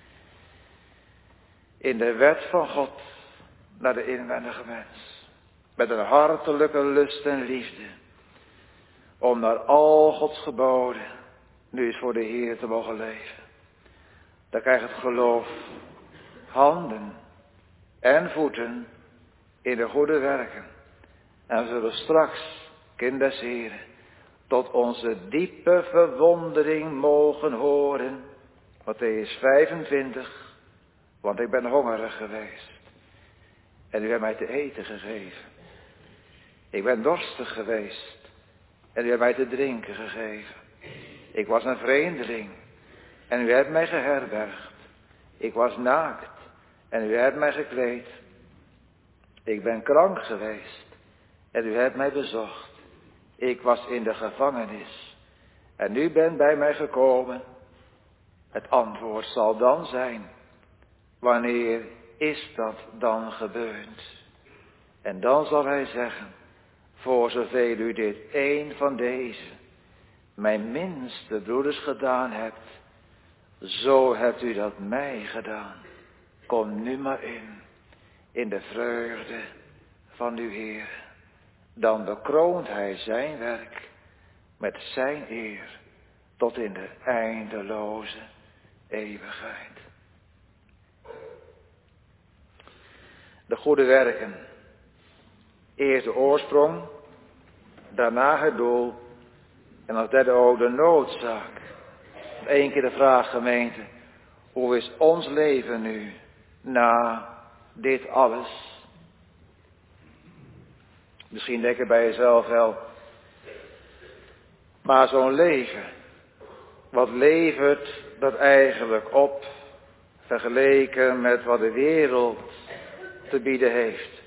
in de wet van God naar de inwendige mens. Met een hartelijke lust en liefde om naar al Gods geboden nu eens voor de Heer te mogen leven. Dan krijgt het geloof handen en voeten in de goede werken. En we zullen straks, kind des Heren, tot onze diepe verwondering mogen horen. Mattheüs 25. Want ik ben hongerig geweest. En u hebt mij te eten gegeven. Ik ben dorstig geweest. En u hebt mij te drinken gegeven. Ik was een vreemdeling. En u hebt mij geherbergd. Ik was naakt. En u hebt mij gekleed. Ik ben krank geweest. En u hebt mij bezocht. Ik was in de gevangenis en u bent bij mij gekomen. Het antwoord zal dan zijn, wanneer is dat dan gebeurd? En dan zal hij zeggen, voor zoveel u dit een van deze, mijn minste broeders gedaan hebt, zo hebt u dat mij gedaan. Kom nu maar in de vreugde van uw Heer. Dan bekroont hij zijn werk met zijn eer tot in de eindeloze eeuwigheid. De goede werken. Eerst de oorsprong, daarna het doel en als derde ook de noodzaak. Eén keer de vraag, gemeente, hoe is ons leven nu na dit alles? Misschien denk je bij jezelf wel, maar zo'n leven, wat levert dat eigenlijk op, vergeleken met wat de wereld te bieden heeft?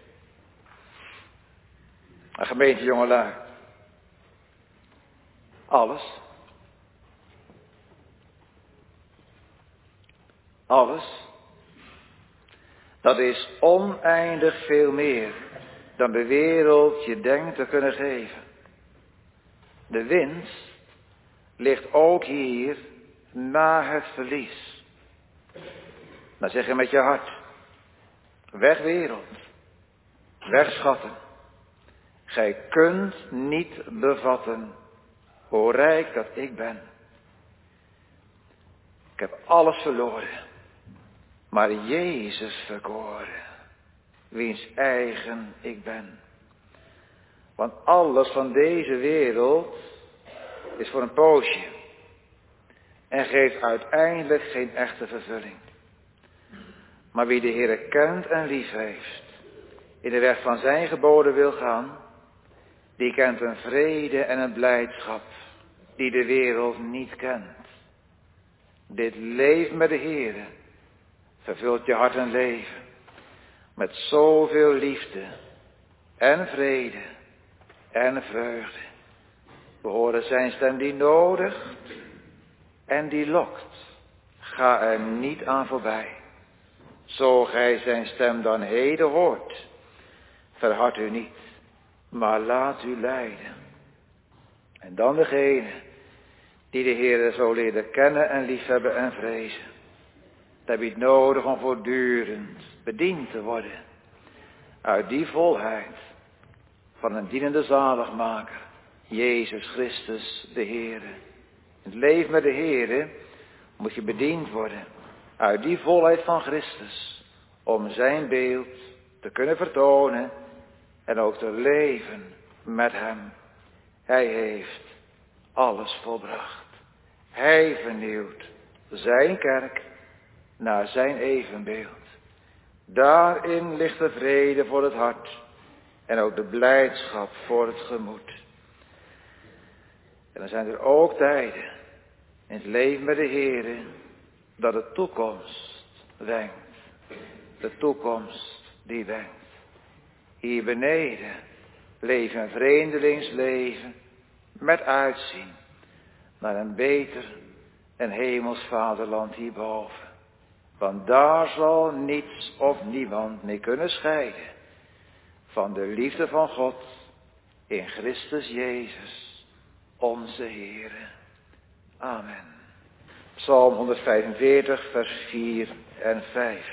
Een gemeente jongelui, alles. Alles. Dat is oneindig veel meer dan de wereld je denkt te kunnen geven. De winst ligt ook hier na het verlies. Dan zeg je met je hart, weg wereld, weg schatten. Gij kunt niet bevatten hoe rijk dat ik ben. Ik heb alles verloren, maar Jezus verkoren, wiens eigen ik ben. Want alles van deze wereld is voor een poosje en geeft uiteindelijk geen echte vervulling. Maar wie de Heere kent en lief heeft, in de weg van zijn geboden wil gaan, die kent een vrede en een blijdschap die de wereld niet kent. Dit leven met de Heere vervult je hart en leven met zoveel liefde en vrede en vreugde. We horen zijn stem die nodigt en die lokt. Ga er niet aan voorbij. Zo gij zijn stem dan heden hoort, verhard u niet, maar laat u leiden. En dan degene die de Heere zo leren kennen en liefhebben en vrezen. Dat heb je nodig om voortdurend bediend te worden. Uit die volheid van een dienende zaligmaker, Jezus Christus de Heere. In het leven met de Heere moet je bediend worden. Uit die volheid van Christus. Om zijn beeld te kunnen vertonen. En ook te leven met hem. Hij heeft alles volbracht. Hij vernieuwt zijn kerk naar zijn evenbeeld. Daarin ligt de vrede voor het hart en ook de blijdschap voor het gemoed. En dan zijn er ook tijden in het leven met de Heere dat de toekomst wenkt. De toekomst die wenkt. Hier beneden leven een vreemdelingsleven met uitzien naar een beter en hemels vaderland hierboven. Want daar zal niets of niemand mee kunnen scheiden van de liefde van God in Christus Jezus, onze Heere. Amen. Psalm 145, vers 4 en 5.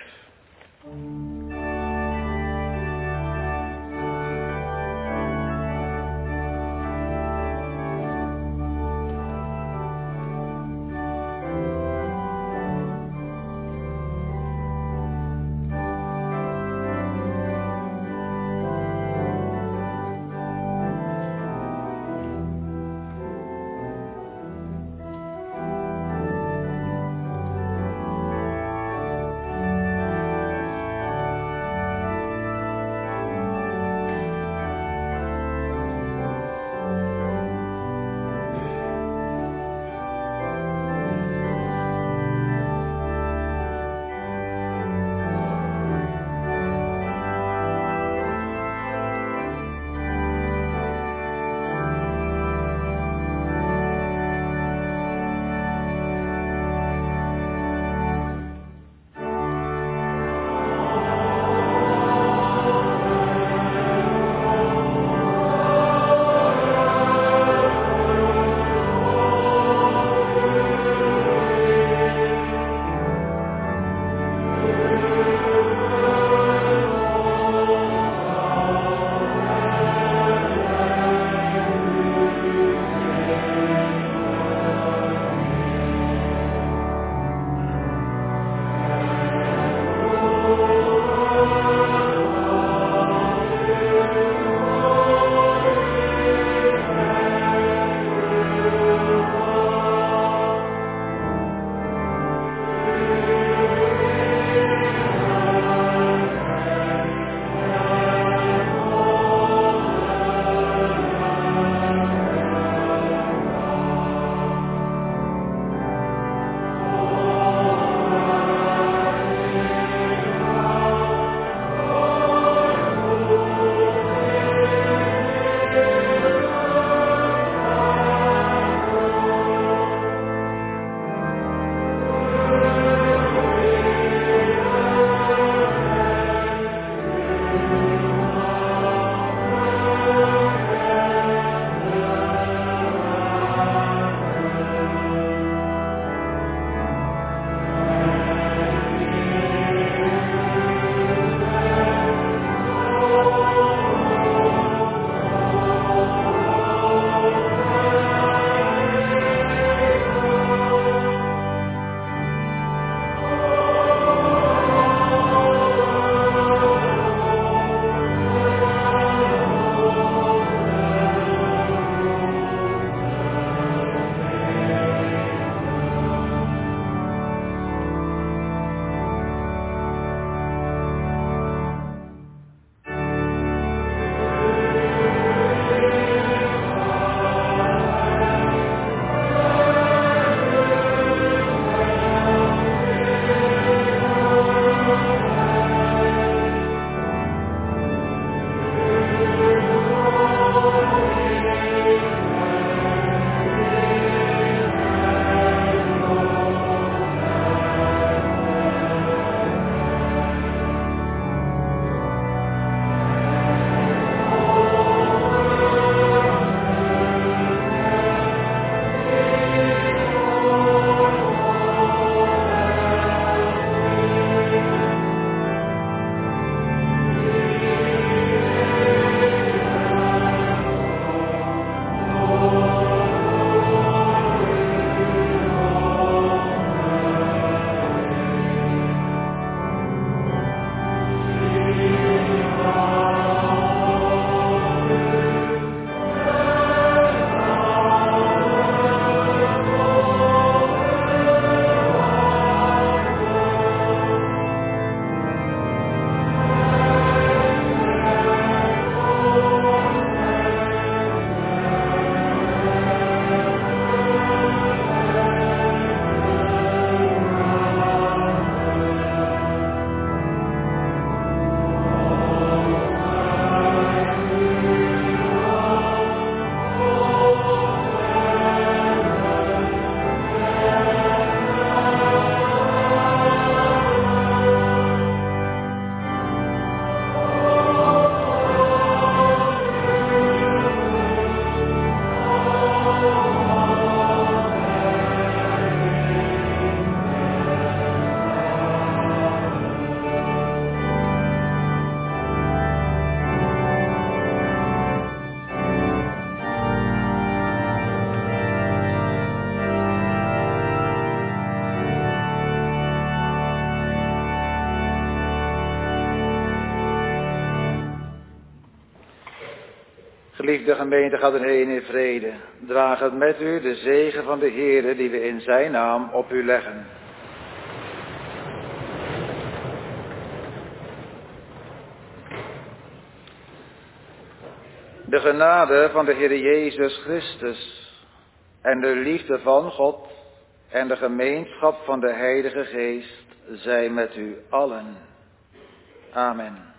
Geliefde gemeente, gaat heen in vrede. Draag het met u de zegen van de Heere die we in zijn naam op u leggen. De genade van de Heer Jezus Christus en de liefde van God en de gemeenschap van de Heilige Geest zij met u allen. Amen.